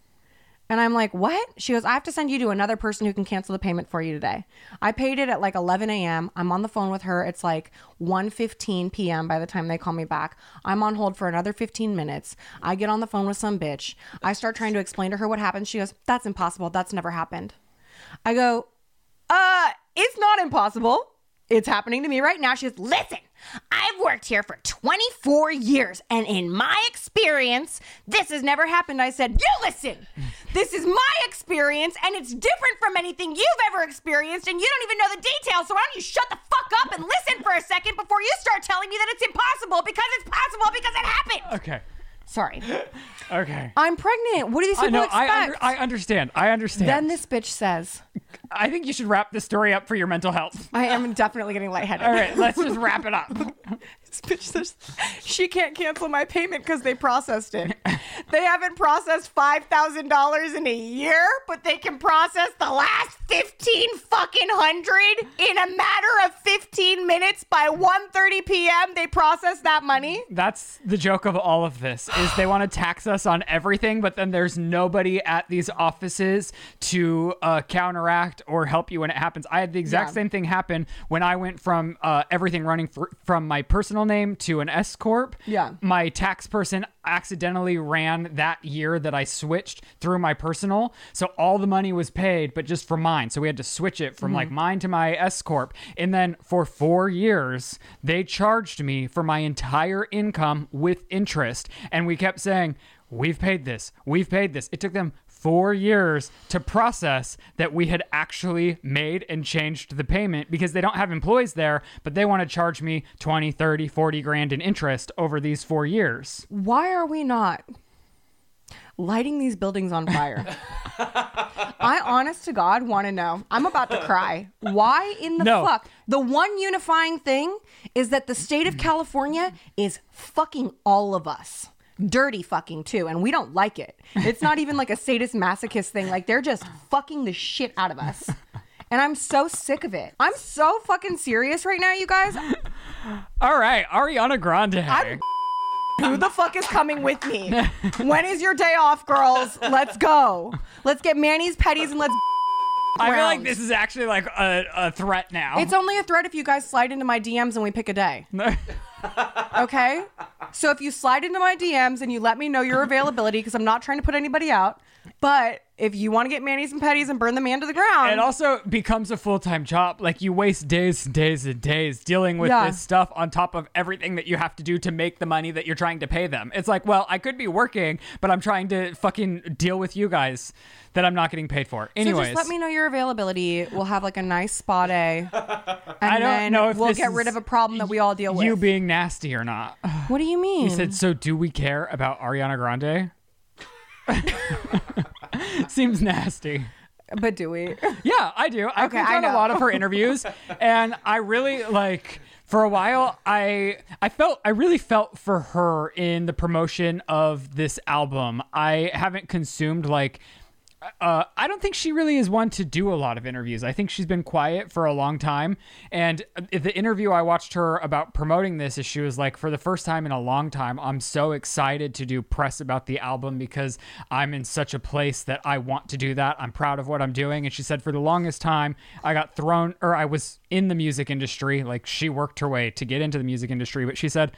And I'm like, what? She goes, I have to send you to another person who can cancel the payment for you today. I paid it at like eleven a.m. I'm on the phone with her. It's like one fifteen p.m. by the time they call me back. I'm on hold for another fifteen minutes. I get on the phone with some bitch. I start trying to explain to her what happened. She goes, that's impossible. That's never happened. I go, uh, it's not impossible. It's happening to me right now. She goes, listen, I've worked here for twenty-four years, and in my experience, this has never happened. I said, you listen, this is my experience, and it's different from anything you've ever experienced, and you don't even know the details, so why don't you shut the fuck up and listen for a second before you start telling me that it's impossible, because it's possible because it happened. okay. Sorry. Okay. I'm pregnant. What do these I people know. expect? I, under, I understand. I understand. Then this bitch says, I think you should wrap this story up for your mental health. I am definitely getting lightheaded. All right, let's just wrap it up. This bitch says she can't cancel my payment because they processed it. They haven't processed five thousand dollars in a year, but they can process the last fifteen fucking hundred in a matter of fifteen minutes. By one thirty p.m. they process that money. That's the joke of all of this, is they want to tax us on everything, but then there's nobody at these offices to uh, counteract or help you when it happens. I had the exact Yeah. same thing happen when I went from uh, everything running fr- from my personal name to an S corp. Yeah. My tax person accidentally ran that year that I switched through my personal, so all the money was paid, but just for mine. So we had to switch it from like mine to my S corp, and then for four years they charged me for my entire income with interest, and we kept saying, we've paid this, we've paid this. It took them four years to process that we had actually made and changed the payment, because they don't have employees there, but they want to charge me twenty, thirty, forty grand in interest over these four years. why are we not lighting these buildings on fire? I honest to God want to know. I'm about to cry. Why in the No. fuck? The one unifying thing is that the state of California is fucking all of us. Dirty fucking too, and we don't like it. It's not even like a sadist masochist thing. Like, they're just fucking the shit out of us. And I'm so sick of it. I'm so fucking serious right now, you guys. All right, Ariana Grande. I'm- Who the fuck is coming with me? When is your day off, girls? Let's go. Let's get Manny's petties and let's I feel like rounds. this is actually like a, a threat now. It's only a threat if you guys slide into my D Ms and we pick a day. Okay? So if you slide into my D Ms and you let me know your availability, because I'm not trying to put anybody out, but if you want to get manis and petties and burn the man to the ground. It also becomes a full-time job. Like, you waste days and days and days dealing with Yeah. this stuff on top of everything that you have to do to make the money that you're trying to pay them. It's like, well, I could be working, but I'm trying to fucking deal with you guys that I'm not getting paid for. Anyways. So just let me know your availability. We'll have like a nice spa day. And I don't then know if we'll this get is rid of a problem that we all deal with. you being nasty or not. What do you mean? He said, so do we care about Ariana Grande? Seems nasty. But do we? Yeah, I do. I've Okay, I done a know. lot of her interviews, and I really like. For a while, I I felt I really felt for her in the promotion of this album. I haven't consumed like. Uh, I don't think she really is one to do a lot of interviews. I think she's been quiet for a long time. And the interview I watched her about promoting this is she was like, for the first time in a long time, I'm so excited to do press about the album because I'm in such a place that I want to do that. I'm proud of what I'm doing. And she said, for the longest time, I got thrown, or I was in the music industry. Like, she worked her way to get into the music industry. But she said,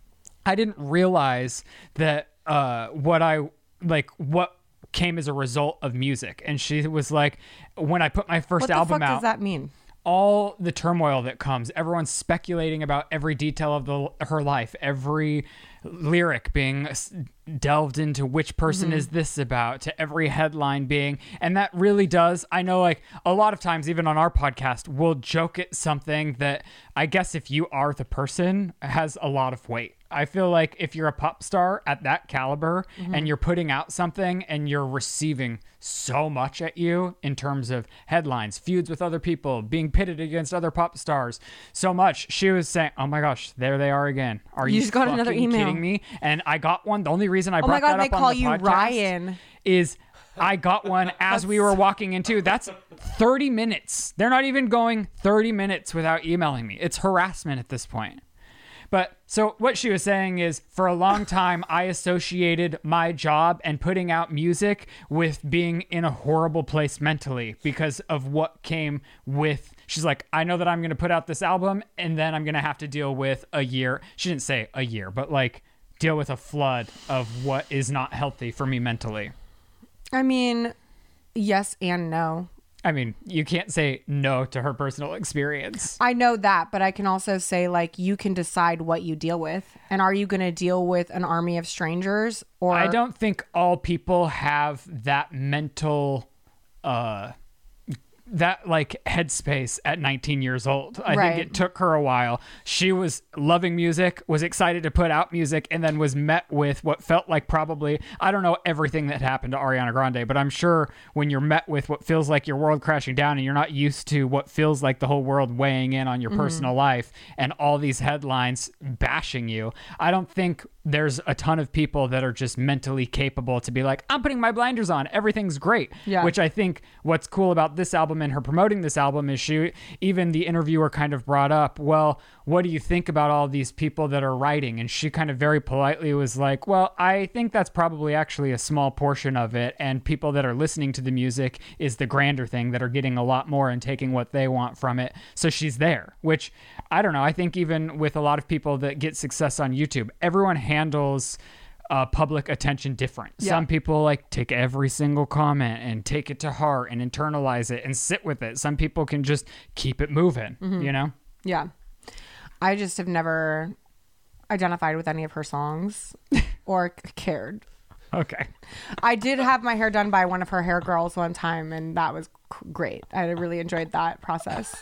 I didn't realize that uh, what I, like, what came as a result of music. And she was like, when I put my first What the album fuck out, does that mean? all the turmoil that comes, everyone's speculating about every detail of the her life, every lyric being s- delved into which person Mm-hmm. is this about, to every headline being, and that really does, I know, like, a lot of times, even on our podcast, we'll joke at something that I guess if you are the person, has a lot of weight. I feel like if you're a pop star at that caliber Mm-hmm. and you're putting out something and you're receiving so much at you in terms of headlines, feuds with other people, being pitted against other pop stars, so much, she was saying, oh my gosh, there they are again. Are You you, just got another fucking email. kidding me? And I got one. The only reason I Oh brought my God, that they up on call the you podcast Ryan. is I got one as we were walking into. That's thirty minutes. They're not even going thirty minutes without emailing me. It's harassment at this point. But so what she was saying is, for a long time, I associated my job and putting out music with being in a horrible place mentally because of what came with. She's like, I know that I'm going to put out this album and then I'm going to have to deal with a year. She didn't say a year, but like deal with a flood of what is not healthy for me mentally. I mean, yes and no. I mean, you can't say no to her personal experience. I know that, but I can also say, like, you can decide what you deal with. And are you going to deal with an army of strangers? Or I don't think all people have that mental, uh, that like headspace at nineteen years old. I Right. think it took her a while. She was loving music, was excited to put out music, and then was met with what felt like probably, I don't know everything that happened to Ariana Grande, but I'm sure when you're met with what feels like your world crashing down and you're not used to what feels like the whole world weighing in on your personal life and all these headlines bashing you, I don't think there's a ton of people that are just mentally capable to be like, I'm putting my blinders on, everything's great. Yeah. Which I think what's cool about this album and her promoting this album is she, even the interviewer kind of brought up, well, what do you think about all these people that are writing? And she kind of very politely was like, well, I think that's probably actually a small portion of it. And people that are listening to the music is the grander thing, that are getting a lot more and taking what they want from it. So she's there, which I don't know. I think even with a lot of people that get success on YouTube, everyone handles uh, public attention different. Yeah. Some people like take every single comment and take it to heart and internalize it and sit with it. Some people can just keep it moving, you know? Yeah. I just have never identified with any of her songs or c- cared. Okay. I did have my hair done by one of her hair girls one time, and that was c- great. I really enjoyed that process.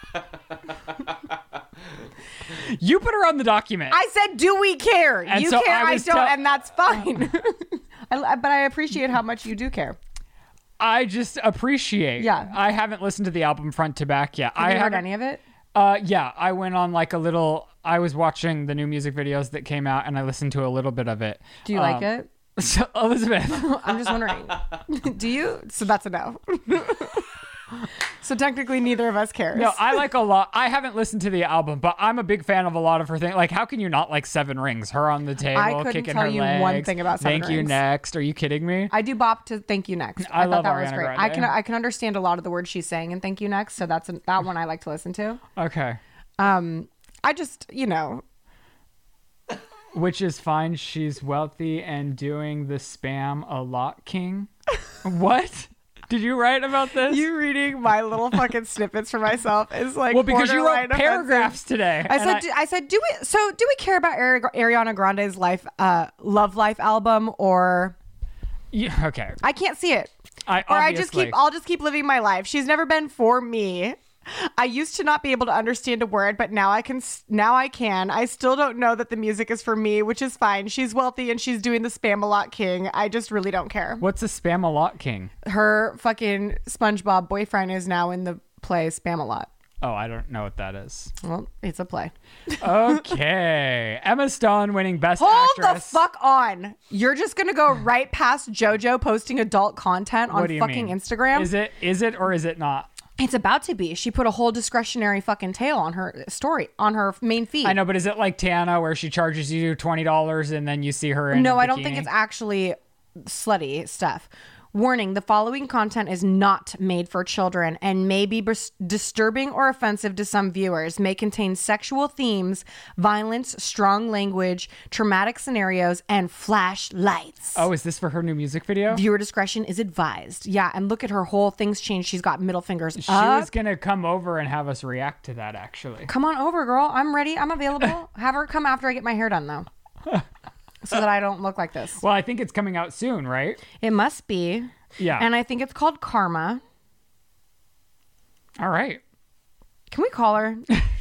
You put her on the document. I said, do we care? And you so care, I I, was don't, tell- and that's fine. I, but I appreciate how much you do care. I just appreciate. Yeah. I haven't listened to the album front to back yet. Have I you heard haven't- any of it? Uh, yeah, I went on like a little. I was watching the new music videos that came out, and I listened to a little bit of it. Do you like Um, it? So, Elizabeth, I'm just wondering. Do you? So that's a no. So technically, neither of us cares. No, I like a lot. I haven't listened to the album, but I'm a big fan of a lot of her things. Like, how can you not like Seven Rings? Her on the table, I couldn't kicking tell her you legs. one thing about Seven Thank you Rings. next. Are you kidding me? I do bop to Thank You Next. I I, love thought that was Ariana great. Grande. I can I can understand a lot of the words she's saying in Thank You Next, so that's that one I like to listen to. Okay. Um, I just, you know, Which is fine. She's wealthy and doing the spam a lot, king. What? Did you write about this? you reading my little fucking snippets for myself is like well, because you borderline wrote paragraphs offensive. today. I and said, do, I said, do we? So, do we care about Ari- Ariana Grande's life, uh, Love Life album, or Yeah, okay. I can't see it, I or I just obviously- keep, I'll just keep living my life. She's never been for me. I used to not be able to understand a word, but now I can. s- Now I can. I still don't know that the music is for me, which is fine. She's wealthy and she's doing the Spam-A-Lot King. I just really don't care. What's a spam a lot, king? Her fucking SpongeBob boyfriend is now in the play Spam-A-Lot. Oh, I don't know what that is. Well, it's a play. Okay. Emma Stone winning Best Hold Actress. the fuck on. You're just going to go right past JoJo posting adult content on What do you fucking mean? Instagram? Is it? Is it or is it not? It's about to be. She put a whole discretionary fucking tail on her story, on her main feed. I know, but is it like Tana where she charges you twenty dollars and then you see her in No, I I don't think it's actually slutty stuff. Warning, the following content is not made for children and may be bes- disturbing or offensive to some viewers, may contain sexual themes, violence, strong language, traumatic scenarios, and flashlights. Oh, is this for her new music video? Viewer discretion is advised. Yeah, and look at her whole thing's changed. She's got middle fingers She up. was going to come over and have us react to that, actually. Come on over, girl. I'm ready. I'm available. Have her come after I get my hair done, though. So that I don't look like this. Well, I think it's coming out soon, right? It must be. Yeah. And I think it's called Karma. All right. Can we call her?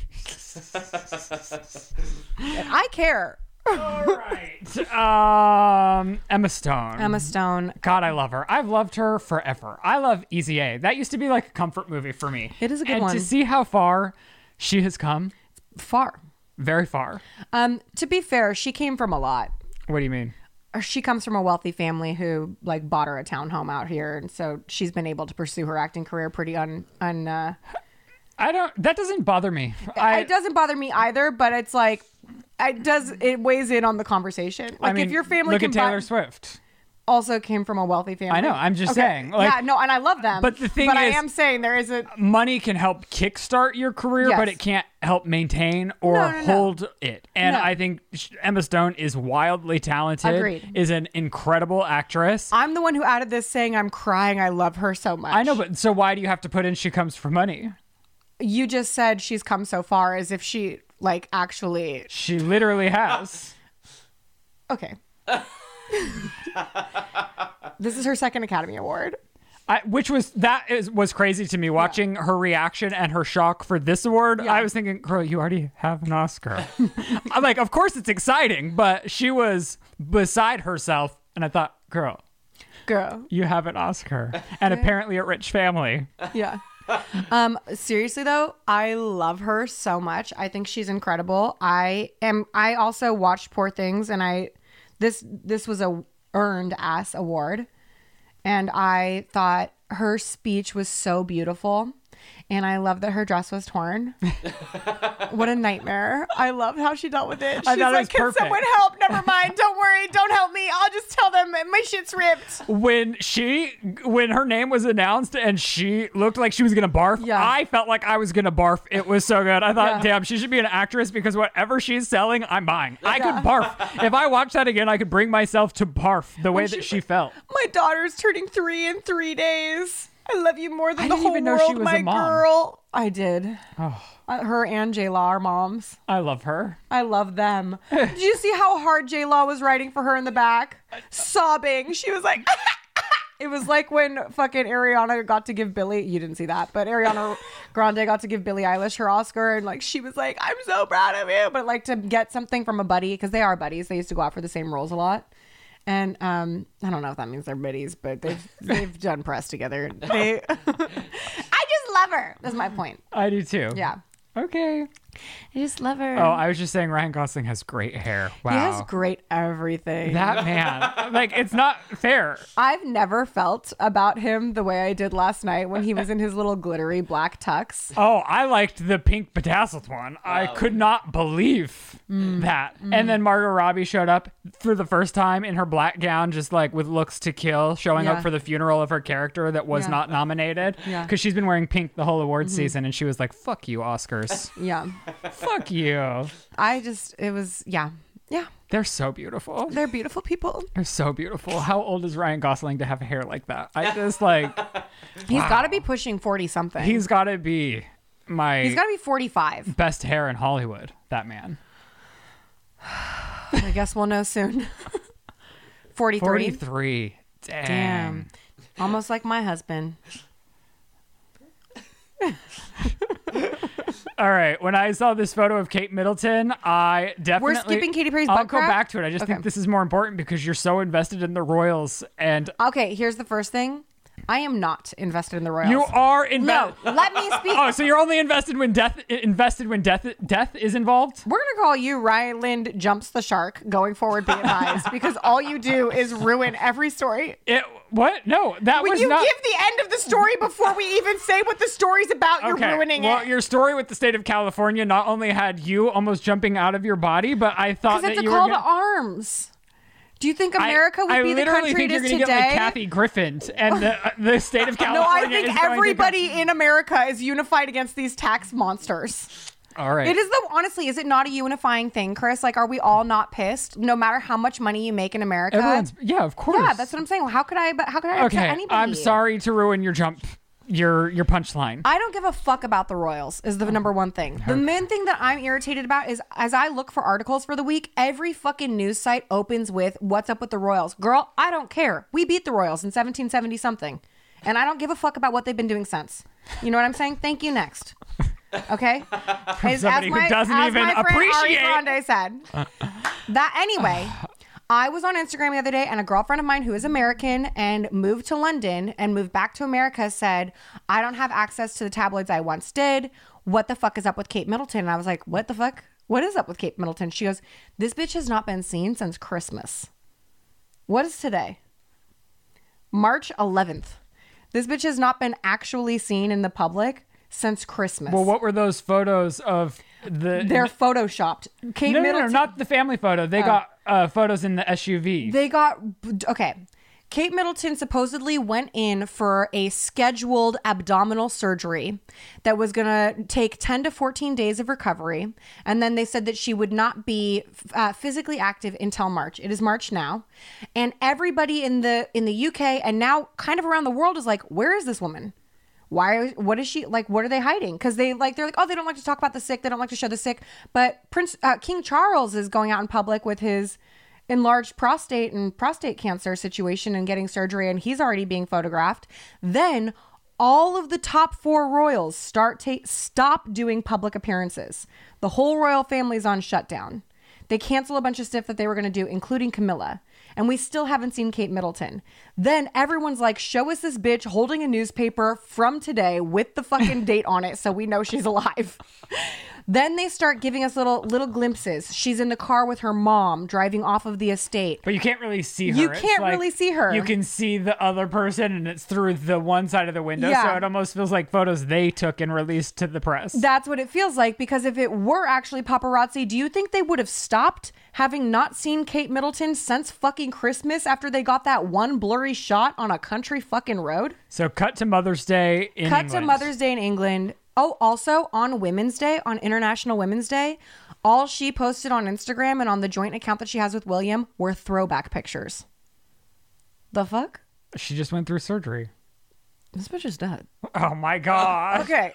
I care. All right. Um, Emma Stone. Emma Stone. God, I love her. I've loved her forever. I love Easy A. That used to be like a comfort movie for me. It is a good and one. to see how far she has come, Far. very far. Um, to be fair, she came from a lot. What do you mean? She comes from a wealthy family who like bought her a townhome out here, and so she's been able to pursue her acting career pretty un un. Uh, I don't. That doesn't bother me. I, it doesn't bother me either, but it's like it does. It weighs in on the conversation. Like I mean, if your family look can at Taylor buy- Swift. also came from a wealthy family. I know, I'm just saying, like- yeah, no, and I love them. But the thing but is- I am saying there is a Money can help kickstart your career, Yes. but it can't help maintain or No, no, no. hold it. And No. I think sh- Emma Stone is wildly talented. Agreed. Is an incredible actress. I'm the one who added this saying I'm crying. I love her so much. I know, but so why do you have to put in she comes for money? You just said she's come so far as if she like actually She literally has. okay. This is her second Academy Award. I, which was that is was crazy to me watching her reaction and her shock for this award. Yeah. I was thinking, girl, you already have an Oscar. I'm like, of course it's exciting, but she was beside herself, and I thought, girl, Girl. you have an Oscar, and apparently a rich family. Yeah. um seriously though, I love her so much. I think she's incredible. I am I also watched Poor Things, and I this this was a earned ass award, and I thought her speech was so beautiful, and I love that her dress was torn. What a nightmare. I love how she dealt with it. She's I thought it like, was can perfect." someone help? Never mind. Don't worry. Don't help me. I'll just tell them my shit's ripped. When she, when her name was announced and she looked like she was gonna barf, Yeah. I felt like I was gonna barf. It was so good. I thought, Yeah. damn, she should be an actress because whatever she's selling, I'm buying. I Yeah. could barf. If I watched that again, I could bring myself to barf the way that she's she felt. My daughter's turning three in three days. I love you more than I the didn't whole even know world, she was my a mom. girl. I did. Uh, her and J Law are moms. I love her. I love them. Did you see how hard J Law was writing for her in the back? Sobbing. She was like, it was like when fucking Ariana got to give Billie, you didn't see that, but Ariana Grande got to give Billie Eilish her Oscar, and like she was like, I'm so proud of you. But like to get something from a buddy, because they are buddies, they used to go out for the same roles a lot. And um, I don't know if that means they're buddies, but they've they've done press together. They, I just love her. That's my point. I do too. Yeah. Okay. I just love her. Oh, I was just saying Ryan Gosling has great hair. Wow. He has great everything. That man. Like, it's not fair. I've never felt about him the way I did last night when he was in his little glittery black tux. Oh, I liked the pink bedazzled one. I could not believe Mm. that. And then Margot Robbie showed up for the first time in her black gown, just like with looks to kill, showing Yeah. up for the funeral of her character that was Yeah. not nominated. Yeah. Because she's been wearing pink the whole awards season, and she was like, fuck you, Oscars. Yeah. Fuck you. I just, it was, yeah. Yeah. They're so beautiful. They're beautiful people. They're so beautiful. How old is Ryan Gosling to have hair like that? I just like, He's Wow. got to be pushing forty something. he's got to be my He's got to be forty-five. best hair in Hollywood, that man. I guess we'll know soon. forty-three. forty-three. Dang. Damn. Almost like my husband. All right. When I saw this photo of Kate Middleton, I definitely. We're skipping Katy Perry's I'll butt go crack? back to it. I just Okay. think this is more important because you're so invested in the Royals, and Okay, here's the first thing. I am not invested in the Royals. you are No, invested. let me speak. Oh, so you're only invested when death invested when death death is involved? We're going to call you Ryland Jumps the Shark going forward, be advised, because all you do is ruin every story. It what? No, that When was you not. give the end of the story before we even say what the story's about, you're Okay. ruining well, it. your story with the state of California not only had you almost jumping out of your body, but I thought Because it's that a you call were to arms. Do you think America I, would I be the literally country think it you're is gonna today? get like Kathy Griffin, and the, uh, the state of California. No, I is think going to go- everybody in America is unified against these tax monsters. All right. It is though, honestly, is it not a unifying thing, Chris? Like, are we all not pissed, no matter how much money you make in America? Everyone's yeah, of course. yeah, that's what I'm saying. How could I? But how could I upset okay. anybody? I'm sorry to ruin your jump, your your punchline. I don't give a fuck about the Royals is the number one thing. The main thing that I'm irritated about is as I look for articles for the week, every fucking news site opens with what's up with the Royals. Girl, I don't care. We beat the Royals in seventeen seventy something. And I don't give a fuck about what they've been doing since. You know what I'm saying? Thank you, next. Okay? As, somebody who doesn't as even my friend appreciate- Ari Grande said. That anyway, I was on Instagram the other day and a girlfriend of mine who is American and moved to London and moved back to America said, I don't have access to the tabloids I once did. What the fuck is up with Kate Middleton? And I was like, what the fuck? What is up with Kate Middleton? She goes, this bitch has not been seen since Christmas. What is today? March eleventh. This bitch has not been actually seen in the public since Christmas. Well, what were those photos of the? They're photoshopped. Kate no, no, no, Middleton. not the family photo. They got uh, photos in the S U V. They got okay. Kate Middleton supposedly went in for a scheduled abdominal surgery that was going to take ten to fourteen days of recovery. And then they said that she would not be uh, physically active until March. It is March now. And everybody in the in the U K and now kind of around the world is like, where is this woman? Why? What is she like? What are they hiding? Because they like they're like, oh, they don't like to talk about the sick. They don't like to show the sick. But Prince uh, King Charles is going out in public with his enlarged prostate and prostate cancer situation and getting surgery, and he's already being photographed. Then all of the top four royals start ta- stop doing public appearances. The whole royal family's on shutdown. They cancel a bunch of stuff that they were going to do, including Camilla. And we still haven't seen Kate Middleton. Then everyone's like, show us this bitch holding a newspaper from today with the fucking date on it so we know she's alive. Then they start giving us little little glimpses. She's in the car with her mom driving off of the estate. But you can't really see her. You It's can't like really see her. You can see the other person, and it's through the one side of the window. Yeah. So it almost feels like photos they took and released to the press. That's what it feels like, because if it were actually paparazzi, do you think they would have stopped having not seen Kate Middleton since fucking Christmas after they got that one blurry shot on a country fucking road? So cut to Mother's Day in Cut England. to Mother's Day in England. Oh, also on Women's Day, on International Women's Day, all she posted on Instagram and on the joint account that she has with William were throwback pictures. The fuck? She just went through surgery. This bitch is dead. Oh my god. Okay.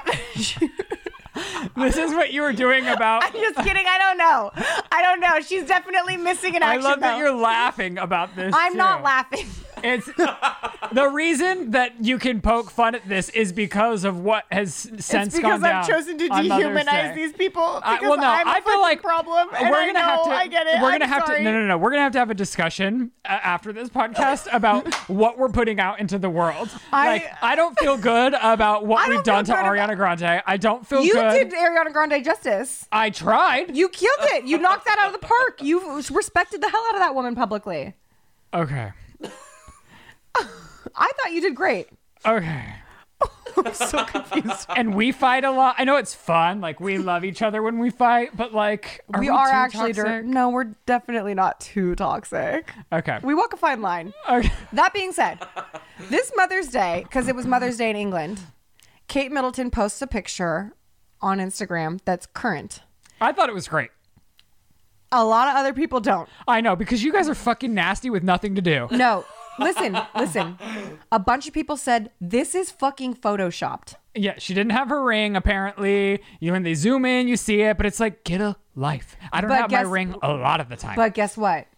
This is what you were doing about. I'm just kidding. I don't know. I don't know. She's definitely missing in I action. love that though. you're laughing about this. I'm too. not laughing. It's the reason that you can poke fun at this is because of what has since It's gone because down. I've chosen to on Mother's dehumanize Day. these people. I- Because well, no, I'm a I feel fucking like problem. And we're I gonna know, have to. I get it. We're gonna I'm have sorry. to. No, no, no. We're gonna have to have a discussion uh, after this podcast about what we're putting out into the world. I- like, I don't feel good about what I we've don't done to feel good Ariana Grande. I don't feel You good. did Ariana Grande justice. I tried. You killed it. You knocked that out of the park. You respected the hell out of that woman publicly. Okay. I thought you did great. Okay. I'm so confused. And we fight a lot. I know it's fun. Like, we love each other when we fight, but like, are we, we, are too actually toxic? dir- no, we're definitely not too toxic. Okay. We walk a fine line. Okay. That being said, this Mother's Day, because it was Mother's Day in England, Kate Middleton posts a picture on Instagram that's current. I thought it was great. A lot of other people don't. I know, because you guys are fucking nasty with nothing to do. No, listen, listen. A bunch of people said this is fucking photoshopped. Yeah, she didn't have her ring, apparently. You when they zoom in, you see it, but it's like, get a life. I don't But have my guess- ring a lot of the time. But guess what?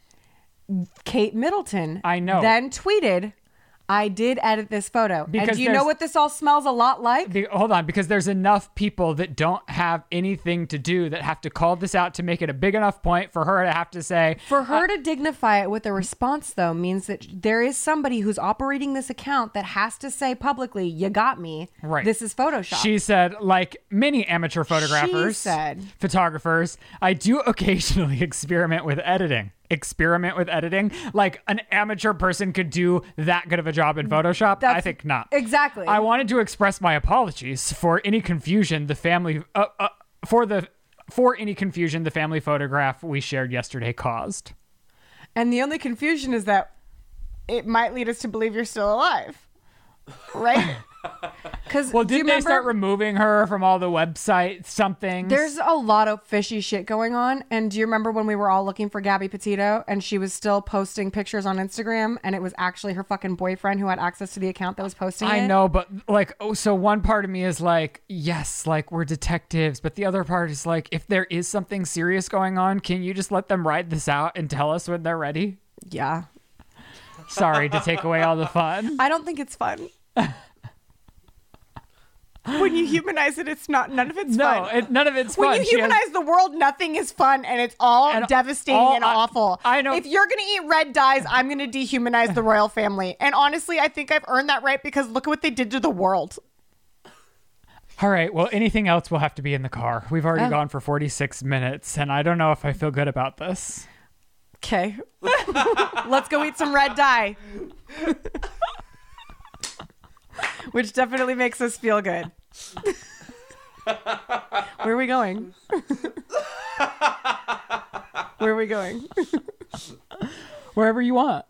Kate Middleton I know. then tweeted, I did edit this photo. Because and do you know there's- what this all smells a lot like? Be- hold on, because there's enough people that don't have anything to do that have to call this out to make it a big enough point for her to have to say, For her to dignify it with a response, though, means that there is somebody who's operating this account that has to say publicly, you got me. Right. This is Photoshop. she said, like many amateur photographers, She said- photographers, I do occasionally experiment with editing. Experiment with editing? Like an amateur person could do that good of a job in Photoshop? I That's- think not. Exactly. I wanted to express my apologies for any confusion the family uh, uh, for the for any confusion the family photograph we shared yesterday caused. And the only confusion is that it might lead us to believe you're still alive. Right? Because Well, didn't they start removing her from all the websites, something? There's a lot of fishy shit going on. And do you remember when we were all looking for Gabby Petito and she was still posting pictures on Instagram and it was actually her fucking boyfriend who had access to the account that was posting I it? know, but like, oh, so one part of me is like, yes, like we're detectives, but the other part is like, if there is something serious going on, can you just let them ride this out and tell us when they're ready? Yeah. Sorry to take away all the fun. I don't think it's fun. When you humanize it, it's not. None of it's No, fun. it, none of it's When fun. you She has- humanize the world, nothing is fun, and it's all And devastating all and I- awful. I know- If you're gonna eat red dyes, I'm gonna dehumanize the royal family. And honestly, I think I've earned that right because look at what they did to the world. All right, well, anything else will have to be in the car. We've already Oh. gone for forty-six minutes, and I don't know if I feel good about this. Okay, let's go eat some red dye, which definitely makes us feel good. Where are we going? Where are we going? Wherever you want.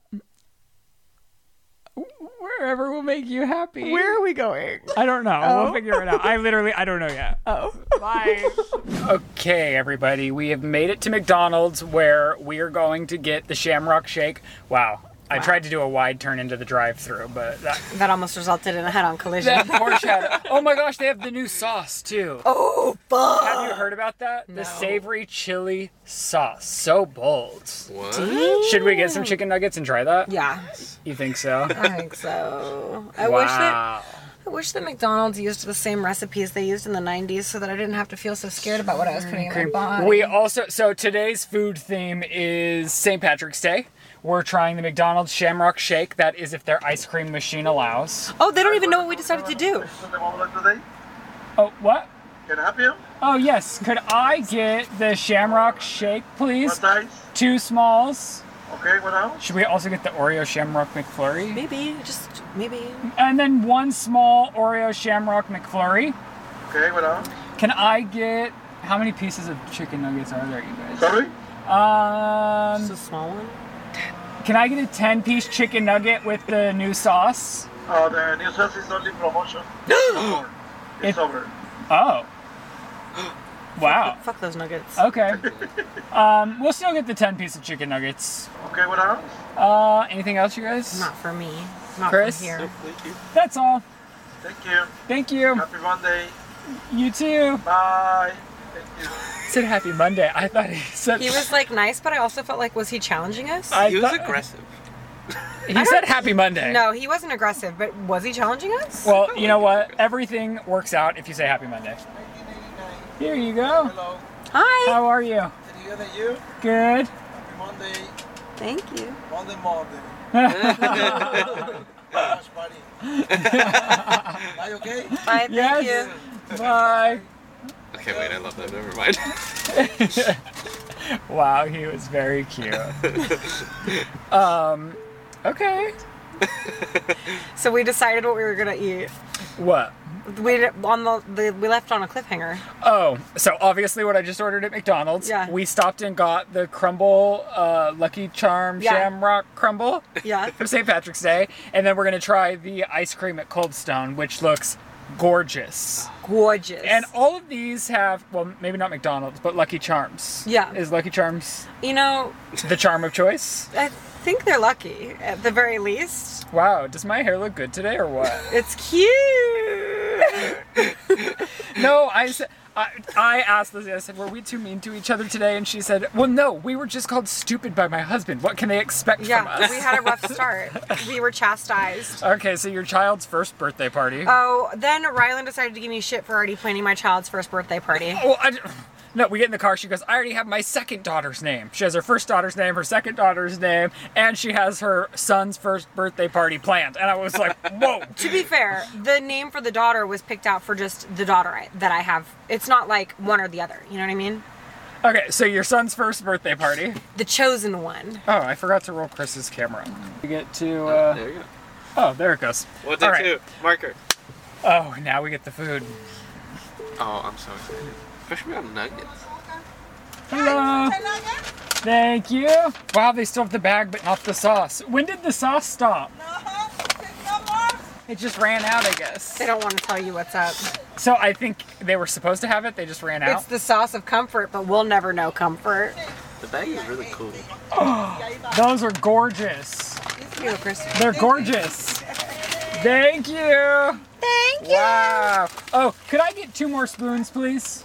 Wherever will make you happy. Where are we going? I don't know. Oh. We'll figure it out. I literally, I don't know yet. Oh. Bye. Okay, everybody. We have made it to McDonald's where we are going to get the Shamrock Shake. Wow. I tried to do a wide turn into the drive-thru, but that, That almost resulted in a head-on collision. that foreshadow. Oh my gosh, they have the new sauce too. Oh, fuck. Have you heard about that? The savory chili sauce. So bold. What? Should we get some chicken nuggets and try that? Yeah, You think so? I think so. I wish that Wow. I wish that McDonald's used the same recipes they used in the nineties so that I didn't have to feel so scared about what I was putting in my body. We also, so today's food theme is Saint Patrick's Day. We're trying the McDonald's Shamrock Shake. That is if their ice cream machine allows. Oh, they don't even know what we decided to do. today? Oh, what? Can I help you? Oh, yes. Could I get the Shamrock Shake, please? size? Two smalls. Okay, what else? Should we also get the Oreo Shamrock McFlurry? Maybe, just maybe. And then one small Oreo Shamrock McFlurry. Okay, what else? Can I get... How many pieces of chicken nuggets are there, you guys? Sorry? Um, Just a small one. can I get a ten-piece chicken nugget with the new sauce? Uh, the new sauce is only promotion. it's It- over. Oh. Wow. Fuck those nuggets. Okay. Um, we'll still get the ten-piece of chicken nuggets. Okay, what else? Uh, anything else, you guys? Not for me. Not Chris? from here. Thank you. That's all. Thank you. Thank you. Happy Monday. You too. Bye. Thank you. He said happy Monday. I thought he said... He was like nice, but I also felt like, was he challenging us? I He was thought- aggressive. He said happy Monday. No, he wasn't aggressive, but was he challenging us? Well, you know what? Everything works out if you say happy Monday. Here you go. Hello. Hi. How are you? Pretty good, and you? Good. Happy Monday. Thank you. Monday, Monday. Gosh, buddy. Are you okay? Bye. Thank Yes. you. Bye. Okay, wait, I love that. Never mind. Wow, he was very cute. um, okay. So we decided what we were gonna eat. What? We on the, the we left on a cliffhanger. Oh, so obviously what I just ordered at McDonald's. Yeah. We stopped and got the crumble, uh, Lucky Charm Yeah. Shamrock Crumble Yeah. for Saint Patrick's Day. And then we're going to try the ice cream at Cold Stone, which looks gorgeous. Gorgeous. And all of these have, well, maybe not McDonald's, but Lucky Charms. Yeah. Is Lucky Charms you know, the charm of choice? I think they're lucky at the very least. Wow, does my hair look good today or what? It's cute. No, I said. I, I asked Lizzie, I said, were we too mean to each other today? And she said, well, no, we were just called stupid by my husband. What can they expect from Yeah, us? we had a rough start. We were chastised. Okay, so your child's first birthday party. Oh, then Rylan decided to give me shit for already planning my child's first birthday party. well, I, no, we get in the car. She goes, I already have my second daughter's name. She has her first daughter's name, her second daughter's name, and she has her son's first birthday party planned. And I was like, whoa. To be fair, the name for the daughter was picked out for just the daughter I, that I have. It's not like one or the other. You know what I mean? Okay, so your son's first birthday party. The chosen one. Oh, I forgot to roll Chris's camera. We get to, uh, There you go. oh, there it goes. One, All two, right. two. Marker. Oh, now we get the food. Oh, I'm so excited. Especially on nuggets. Hello. Thank you. Wow, they still have the bag, but not the sauce. When did the sauce stop? It just ran out, I guess. They don't want to tell you what's up. So I think they were supposed to have it. They just ran out. It's the sauce of comfort, but we'll never know comfort. The bag is really cool. Those are gorgeous. Here you go, Chris. They're gorgeous. Thank you. Thank Wow. Oh, could I get two more spoons, please?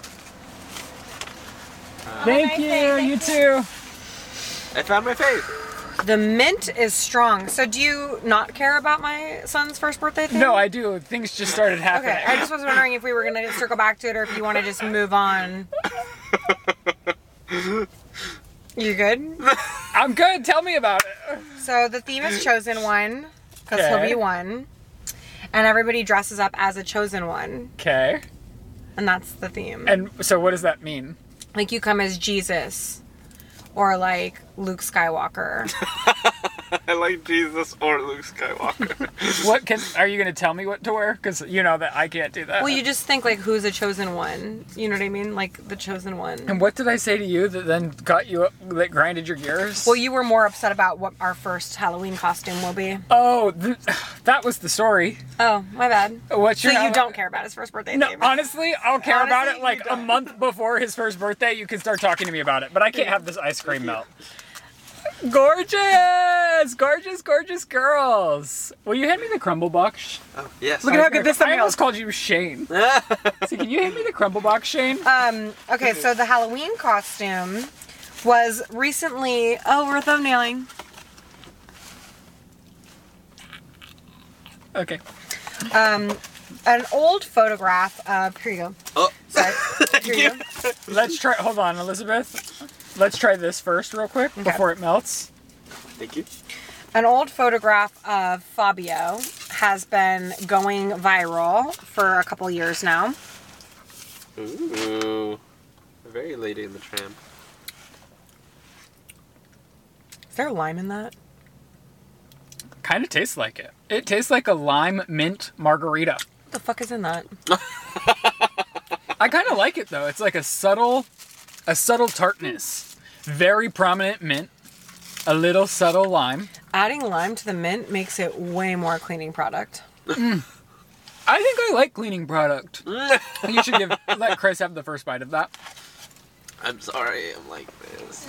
Thank you. You too. I found my fave. The mint is strong. So do you not care about my son's first birthday thing? No, I do. Things just started happening. Okay, I just was wondering if we were gonna circle back to it or if you want to just move on. You good? I'm good. Tell me about it. So the theme is chosen one because he'll Okay. be one, and everybody dresses up as a chosen one, Okay. and that's the theme. And so what does that mean? Like you come as Jesus, or like Luke Skywalker. I like Jesus or Luke Skywalker. What can are you going to tell me what to wear? Because you know that I can't do that. Well, you just think like who's a chosen one. You know what I mean? Like the chosen one. And what did I say to you that then got you that grinded your gears? Well, you were more upset about what our first Halloween costume will be. Oh, th- that was the story. Oh, my bad. What's So your you Hall- don't care about his first birthday No, theme? honestly, I'll care about Honestly, it like you a don't. month before his first birthday. You can start talking to me about it, but I can't have this ice cream melt. Gorgeous, gorgeous, gorgeous girls. Will you hand me the crumble box? Oh, yes. Look at how good this I thumbnail almost is. called you Shane. So can you hand me the crumble box, Shane? Um, okay, so the Halloween costume was recently. Oh, we're thumbnailing. Okay. Um, an old photograph of. Here you go. Oh, Sorry. Here you go. Let's try. Hold on, Elizabeth. Let's try this first, real quick, before it melts. thank you. An old photograph of Fabio has been going viral for a couple years now. Ooh. Very lady in the tramp. Is there lime in that? Kind of tastes like it. It tastes like a lime mint margarita. What the fuck is in that? I kind of like it though. It's like a subtle, a subtle tartness. Very prominent mint. A little subtle lime. Adding lime to the mint makes it way more cleaning product. I think I like cleaning product. You should give let Chris have the first bite of that. I'm sorry, I'm like this.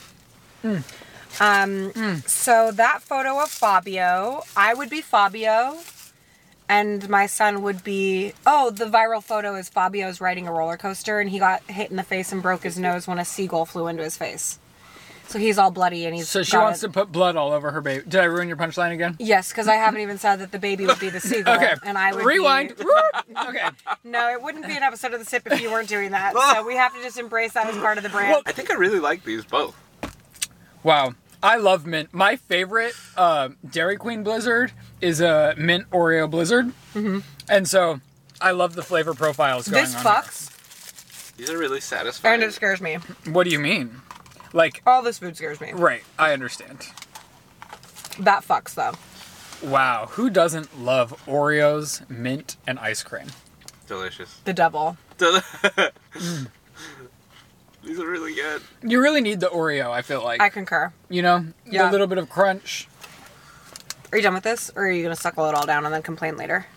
Um, so that photo of Fabio, I would be Fabio, and my son would be. Oh, the viral photo is Fabio's riding a roller coaster, and he got hit in the face and broke his nose when a seagull flew into his face. So he's all bloody and he's. So she got wants it. to put blood all over her baby. Did I ruin your punchline again? Yes, because I haven't even said that the baby would be the seagull. Okay. And I would Rewind. Be... Okay. No, it wouldn't be an episode of The Sip if you weren't doing that. So we have to just embrace that as part of the brand. I think I really like these both. Wow. I love mint. My favorite uh, Dairy Queen Blizzard is a mint Oreo Blizzard. Mm-hmm. And so I love the flavor profiles going This on. fucks, These are really satisfying. and it scares me. Here. What do you mean? Like, All this food scares me. right, I understand. That fucks, though. Wow, who doesn't love Oreos, mint, and ice cream? Delicious. The devil. mm. These are really good. You really need the Oreo, I feel like. I concur. You know? Yeah. The little bit of crunch. Are you done with this, or are you going to suckle it all down and then complain later?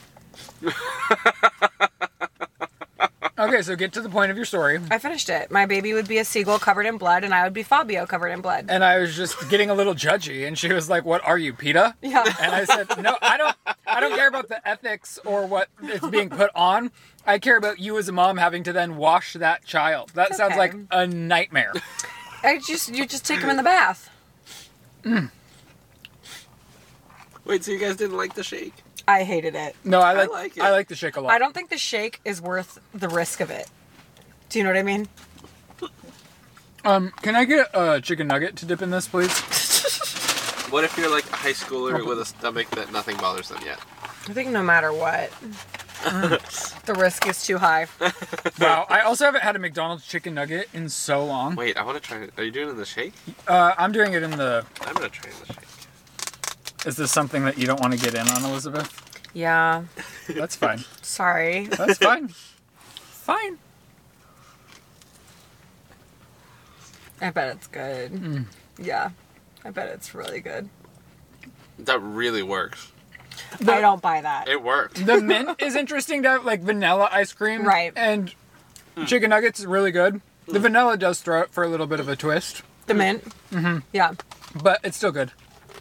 Okay, so get to the point of your story. I finished it. My baby would be a seagull covered in blood, and I would be Fabio covered in blood. And I was just getting a little judgy, and she was like, "What are you, PETA?" Yeah. And I said, "No, I don't. I don't care about the ethics or what it's being put on. I care about you as a mom having to then wash that child. That It's sounds okay. like a nightmare." I just you just take him in the bath. Mm. Wait, so you guys didn't like the shake? I hated it. No, I like. I like like, it. the shake a lot. I don't think the shake is worth the risk of it. Do you know what I mean? Um, can I get a chicken nugget to dip in this, please? What if you're like a high schooler with a stomach that nothing bothers them yet? I think no matter what, the risk is too high. Wow. I also haven't had a McDonald's chicken nugget in so long. Wait, I want to try it. Are you doing it in the shake? Uh, I'm doing it in the. I'm gonna try it in the shake. Is this something that you don't want to get in on, Elizabeth? Yeah. That's fine. Sorry. That's fine. Fine. I bet it's good. Mm. Yeah. I bet it's really good. That really works. I don't buy that. It worked. The mint is interesting to have, like vanilla ice cream. Right. And chicken nuggets is really good. The vanilla does throw it for a little bit of a twist, The mint? Mm-hmm. Yeah. but it's still good.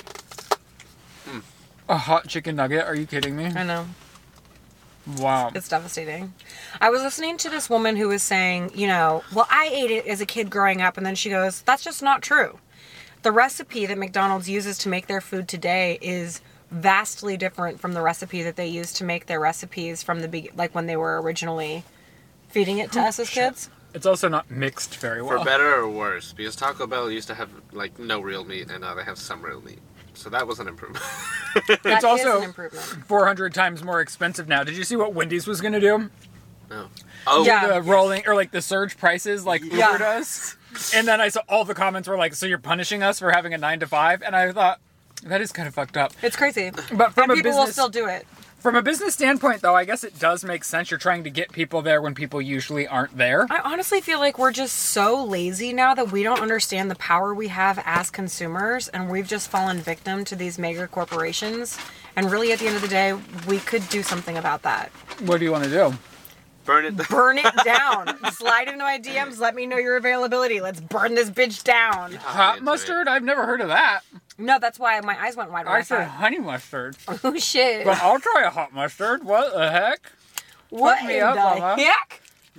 A hot chicken nugget? Are you kidding me? I know. Wow. It's devastating. I was listening to this woman who was saying, you know, well, I ate it as a kid growing up, and then she goes, that's just not true. The recipe that McDonald's uses to make their food today is vastly different from the recipe that they used to make their recipes from the be- like when they were originally feeding it to us as kids. It's also not mixed very well. For better or worse, because Taco Bell used to have like no real meat, and now they have some real meat. So that was an improvement. That It's is also an improvement. four hundred times more expensive now. Did you see what Wendy's was going to do? No. Oh, Yeah. The rolling, or like the surge prices like Uber Yeah. does. And then I saw all the comments were like, so you're punishing us for having a nine to five? And I thought, that is kind of fucked up. It's crazy. But from And a people will business still do it. from a business standpoint, though, I guess it does make sense. You're trying to get people there when people usually aren't there. I honestly feel like we're just so lazy now that we don't understand the power we have as consumers, and we've just fallen victim to these mega corporations. And really, at the end of the day, we could do something about that. What do you want to do? burn it. Burn it down. Slide into my D Ms. Let me know your availability. Let's burn this bitch down. Hot into mustard? I've never heard of that. No, that's why my eyes went wide when I, I said said, honey mustard. oh shit. But I'll try a hot mustard. What the heck? What me in up, the Mama. heck?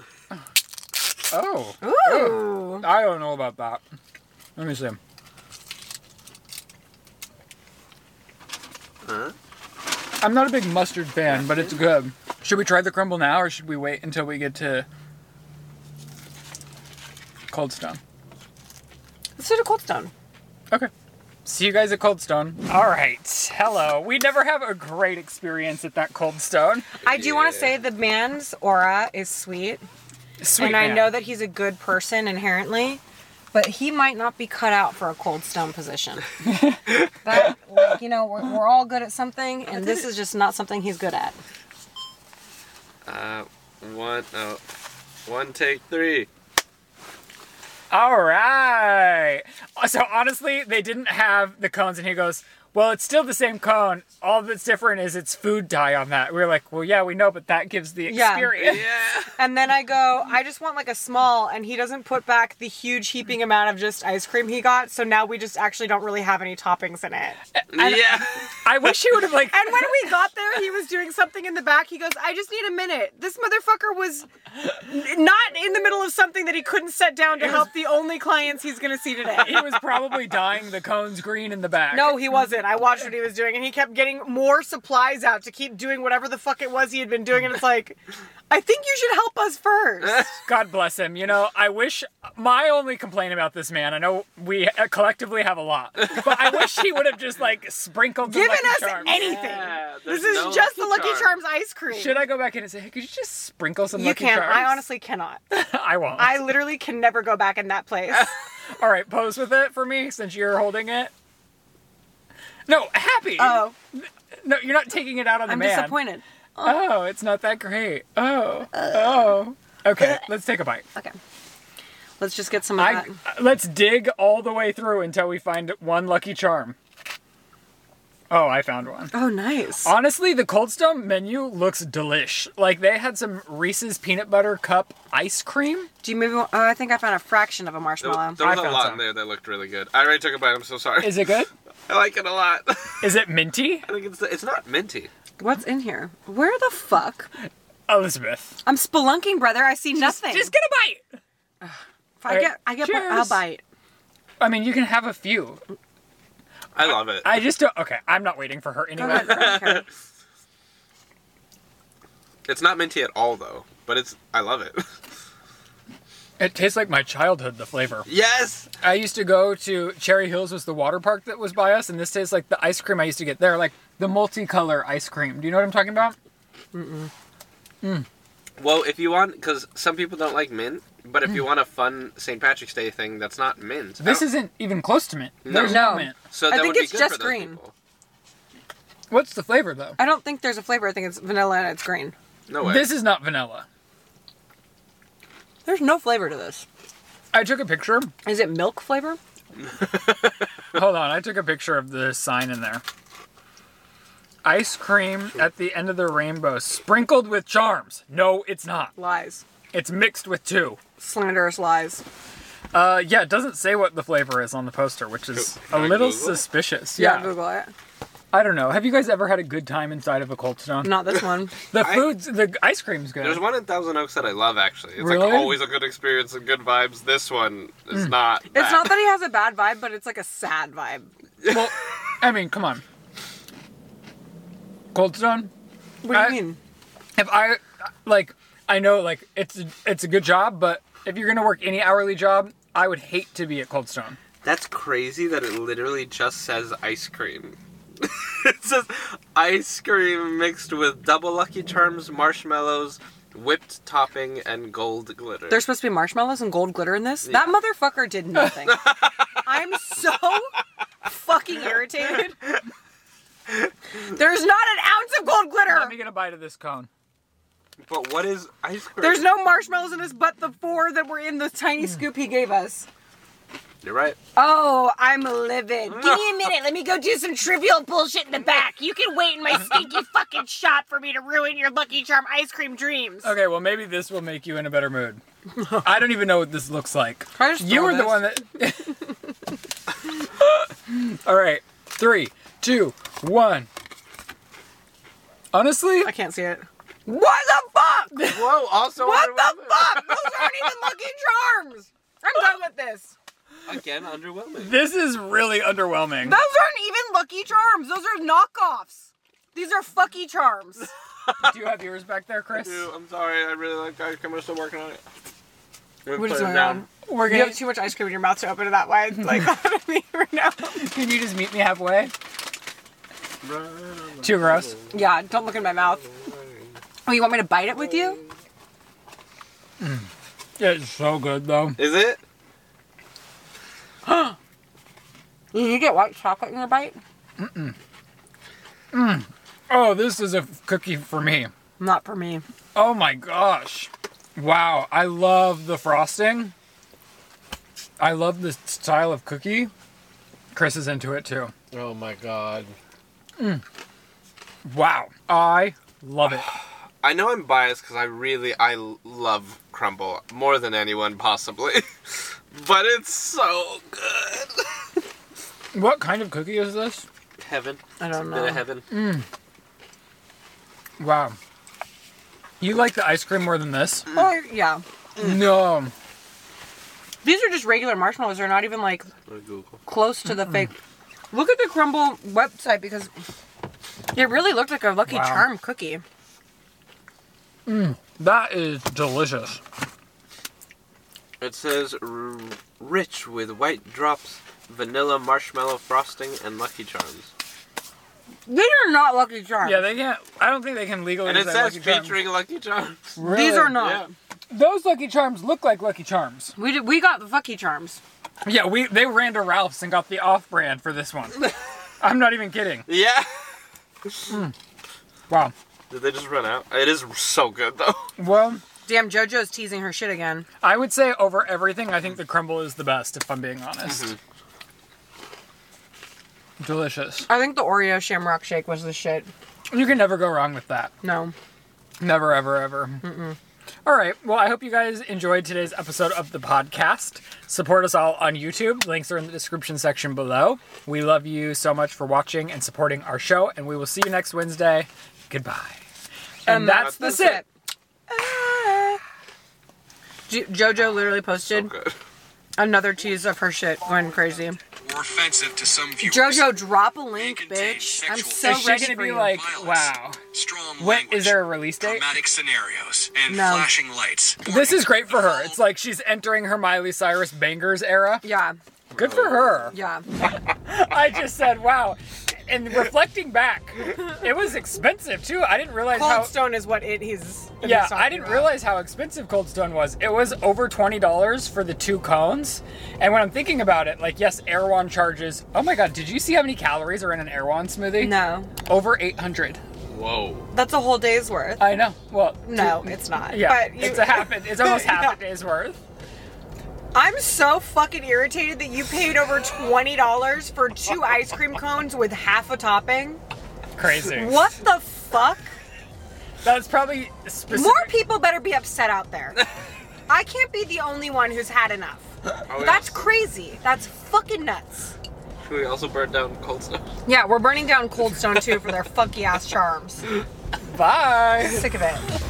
Oh. Ooh. I don't know about that. Let me see. Huh? I'm not a big mustard fan, but it's good. Should we try the crumble now, or should we wait until we get to Cold Stone? Let's do the Cold Stone. Okay. See you guys at Cold Stone. All right. Hello. We never have a great experience at that Cold Stone. I do want to Yeah. say the man's aura is sweet. Sweet and I man. know that he's a good person inherently, but he might not be cut out for a Cold Stone position. That, like, you know, we're, we're all good at something, and this is just not something he's good at. Uh, one, oh, one take three. All right. so honestly, they didn't have the cones, and he goes, well, it's still the same cone. All that's different is it's food dye on that. We were like, well, yeah, we know, but that gives the Yeah. experience. Yeah. And then I go, I just want like a small, and he doesn't put back the huge heaping amount of just ice cream he got, so now we just actually don't really have any toppings in it. Yeah. I wish he would have like. And when we got there, he was doing something in the back. He goes, I just need a minute. This motherfucker was n- not in the middle of something that he couldn't set down to help the only clients he's going to see today. He was probably dyeing the cones green in the back. No, he wasn't. I watched what he was doing, and he kept getting more supplies out to keep doing whatever the fuck it was he had been doing, and it's like, I think you should help us first. God bless him. You know, I wish my only complaint about this man, I know we collectively have a lot, but I wish he would have just like sprinkled the Given Lucky us Charms. anything. Yeah, This there's is no just the Lucky Charms. Charms ice cream. Should I go back in and say, hey, could you just sprinkle some You Lucky can't. Charms? I honestly cannot. I won't. I literally can never go back in that place. All right, pose with it for me since you're holding it. No, happy. Oh, No, you're not taking it out on the I'm man. disappointed. Oh, it's not that great. Oh, oh. Okay, let's take a bite. Okay. Let's just get some of I, that. let's dig all the way through until we find one Lucky Charm. Oh, I found one. Oh, nice. Honestly, the Cold Stone menu looks delish. Like, they had some Reese's Peanut Butter Cup ice cream. Do you maybe? Oh, I think I found a fraction of a There, marshmallow. there was I a found lot some. in there that looked really good. I already took a bite. I'm so sorry. Is it good? I like it a lot. I Is it minty? think it's it's not minty. What's in here? Where the fuck? Elizabeth. I'm spelunking, brother. I see nothing. Just get a bite. if I Alright, get, I get, cheers. I'll bite. I mean, you can have a few. I love it. I just don't. Okay, I'm not waiting for her Go anyway. ahead. I don't care. It's not minty at all though, but it's I love it. It tastes like my childhood, the flavor. Yes. I used to go to Cherry Hills, was the water park that was by us, and this tastes like the ice cream I used to get there, like the multicolor ice cream. Do you know what I'm talking about? Well, if you want, because some people don't like mint, but if you want a fun Saint Patrick's Day thing that's not mint, This I don't- isn't even close to mint. No. There's no, No. mint. so I that think would it's be good just for those green. people. What's the flavor though? I don't think there's a flavor. I think it's vanilla and it's green. No way. This is not vanilla. There's no flavor to this. I took a picture. Is it milk flavor? Hold on, I took a picture of the sign in there. Ice cream at the end of the rainbow, sprinkled with charms. No, it's not. Lies. It's mixed with two. Slanderous lies. Uh, yeah, it doesn't say what the flavor is on the poster, which is Can a I little Google it? suspicious. Yeah, Yeah, Google it. I don't know. Have you guys ever had a good time inside of a Cold Stone? Not this one. The I- food's, the ice cream's good. There's one in Thousand Oaks that I love actually. It's Really? like always a good experience and good vibes. This one is not. It's that. not that he has a bad vibe, but it's like a sad vibe. Well, I mean, come on. Cold Stone? What do you I- mean? If I, like, I know, like, it's a, it's a good job, but if you're going to work any hourly job, I would hate to be at Cold Stone. That's crazy that it literally just says ice cream. It says ice cream mixed with double Lucky Charms, marshmallows, whipped topping, and gold glitter. There's supposed to be marshmallows and gold glitter in this? That motherfucker did nothing. I'm so fucking irritated. There's not an ounce of gold glitter. Let me get a bite of this cone. But what is ice cream? There's no marshmallows in this but the four that were in the tiny scoop he gave us. You're right. Oh, I'm livid. Give me a minute. Let me go do some trivial bullshit in the back. You can wait in my stinky fucking shop for me to ruin your Lucky Charm ice cream dreams. Okay, well, maybe this will make you in a better mood. I don't even know what this looks like. Can I just You throw were the this? one that. All right, three, two, one. Honestly, I can't see it. What the fuck? Whoa, also What the underwhelming. fuck? Those aren't even Lucky Charms. I'm done with this. Again, underwhelming. this is really underwhelming. Those aren't even Lucky Charms. Those are knockoffs. These are fucky charms. Do you have yours back there, Chris? Dude, I'm sorry. I really like ice cream. I'm still working on it. Let me What put is it going down. on? We're You gonna. have too much ice cream in your mouth to open it that wide. Like that at me right now. Can you just meet me halfway? Right on the Too gross. Yeah, don't look in my mouth. Oh, you want me to bite it with you? It's so good though. Is it? Did you get white chocolate in your bite? Oh, this is a cookie for me. Not for me. Oh my gosh. Wow, I love the frosting. I love this style of cookie. Chris is into it too. Oh my god. Wow. I love it. I know I'm biased because I really, I l- love crumble more than anyone possibly. But it's so good. What kind of cookie is this? Heaven. I don't Bit know. of heaven. Wow. You like the ice cream more than this? Oh, yeah. No. These are just regular marshmallows. They're not even like Go to Google. close to the fake. Look at the Crumble website because it really looked like a Lucky Wow. Charm cookie. That is delicious. It says r- rich with white drops, vanilla marshmallow frosting, and Lucky Charms. These are not Lucky Charms. Yeah, they can't. I don't think they can legally. And it say says Lucky Charms. featuring Lucky Charms. Really? These are not. Yeah. Those Lucky Charms look like Lucky Charms. We did, we got the Lucky Charms. Yeah, we they ran to Ralph's and got the off-brand for this one. I'm not even kidding. Yeah. Wow. Did they just run out? It is so good though. Well, Damn, JoJo's teasing her shit again. I would say over everything, I think the crumble is the best, if I'm being honest. Delicious. I think the Oreo Shamrock Shake was the shit. You can never go wrong with that. No. Never, ever, ever. Mm-mm. All right. Well, I hope you guys enjoyed today's episode of the podcast. Support us all on YouTube. Links are in the description section below. We love you so much for watching and supporting our show, and we will see you next Wednesday. Goodbye. And Um, that's the that's sit. it. Ah. Jo- JoJo literally So posted good. another tease of her shit going crazy. More offensive to some viewers. JoJo, drop a May link, contain bitch. I'm sexual so Is she ready gonna for be you. like, violence, wow? strong When language, is there a release date? dramatic scenarios, and No. flashing lights. This is great for her. It's like she's entering her Miley Cyrus bangers era. Yeah, Good for her. yeah. I just said, wow. And reflecting back, it was expensive too. I didn't realize how. Cold Stone is what it is. Yeah, I didn't realize how expensive Cold Stone was. It was over twenty dollars for the two cones. And when I'm thinking about it, like, yes, Erewhon charges. Oh my god, did you see how many calories are in an Erewhon smoothie? No, Over eight hundred. Whoa. that's a whole day's worth. I know. Well, No, it's not. yeah, but you, it's a half. It's almost half Yeah. a day's worth. I'm so fucking irritated that you paid over twenty dollars for two ice cream cones with half a topping. Crazy. What the fuck? That's probably specific. More people better be upset out there. I can't be the only one who's had enough. Are we That's also- crazy. That's fucking nuts. Should we also burn down Cold Stone? Yeah, we're burning down Cold Stone too for their funky ass charms. Bye. Sick of it.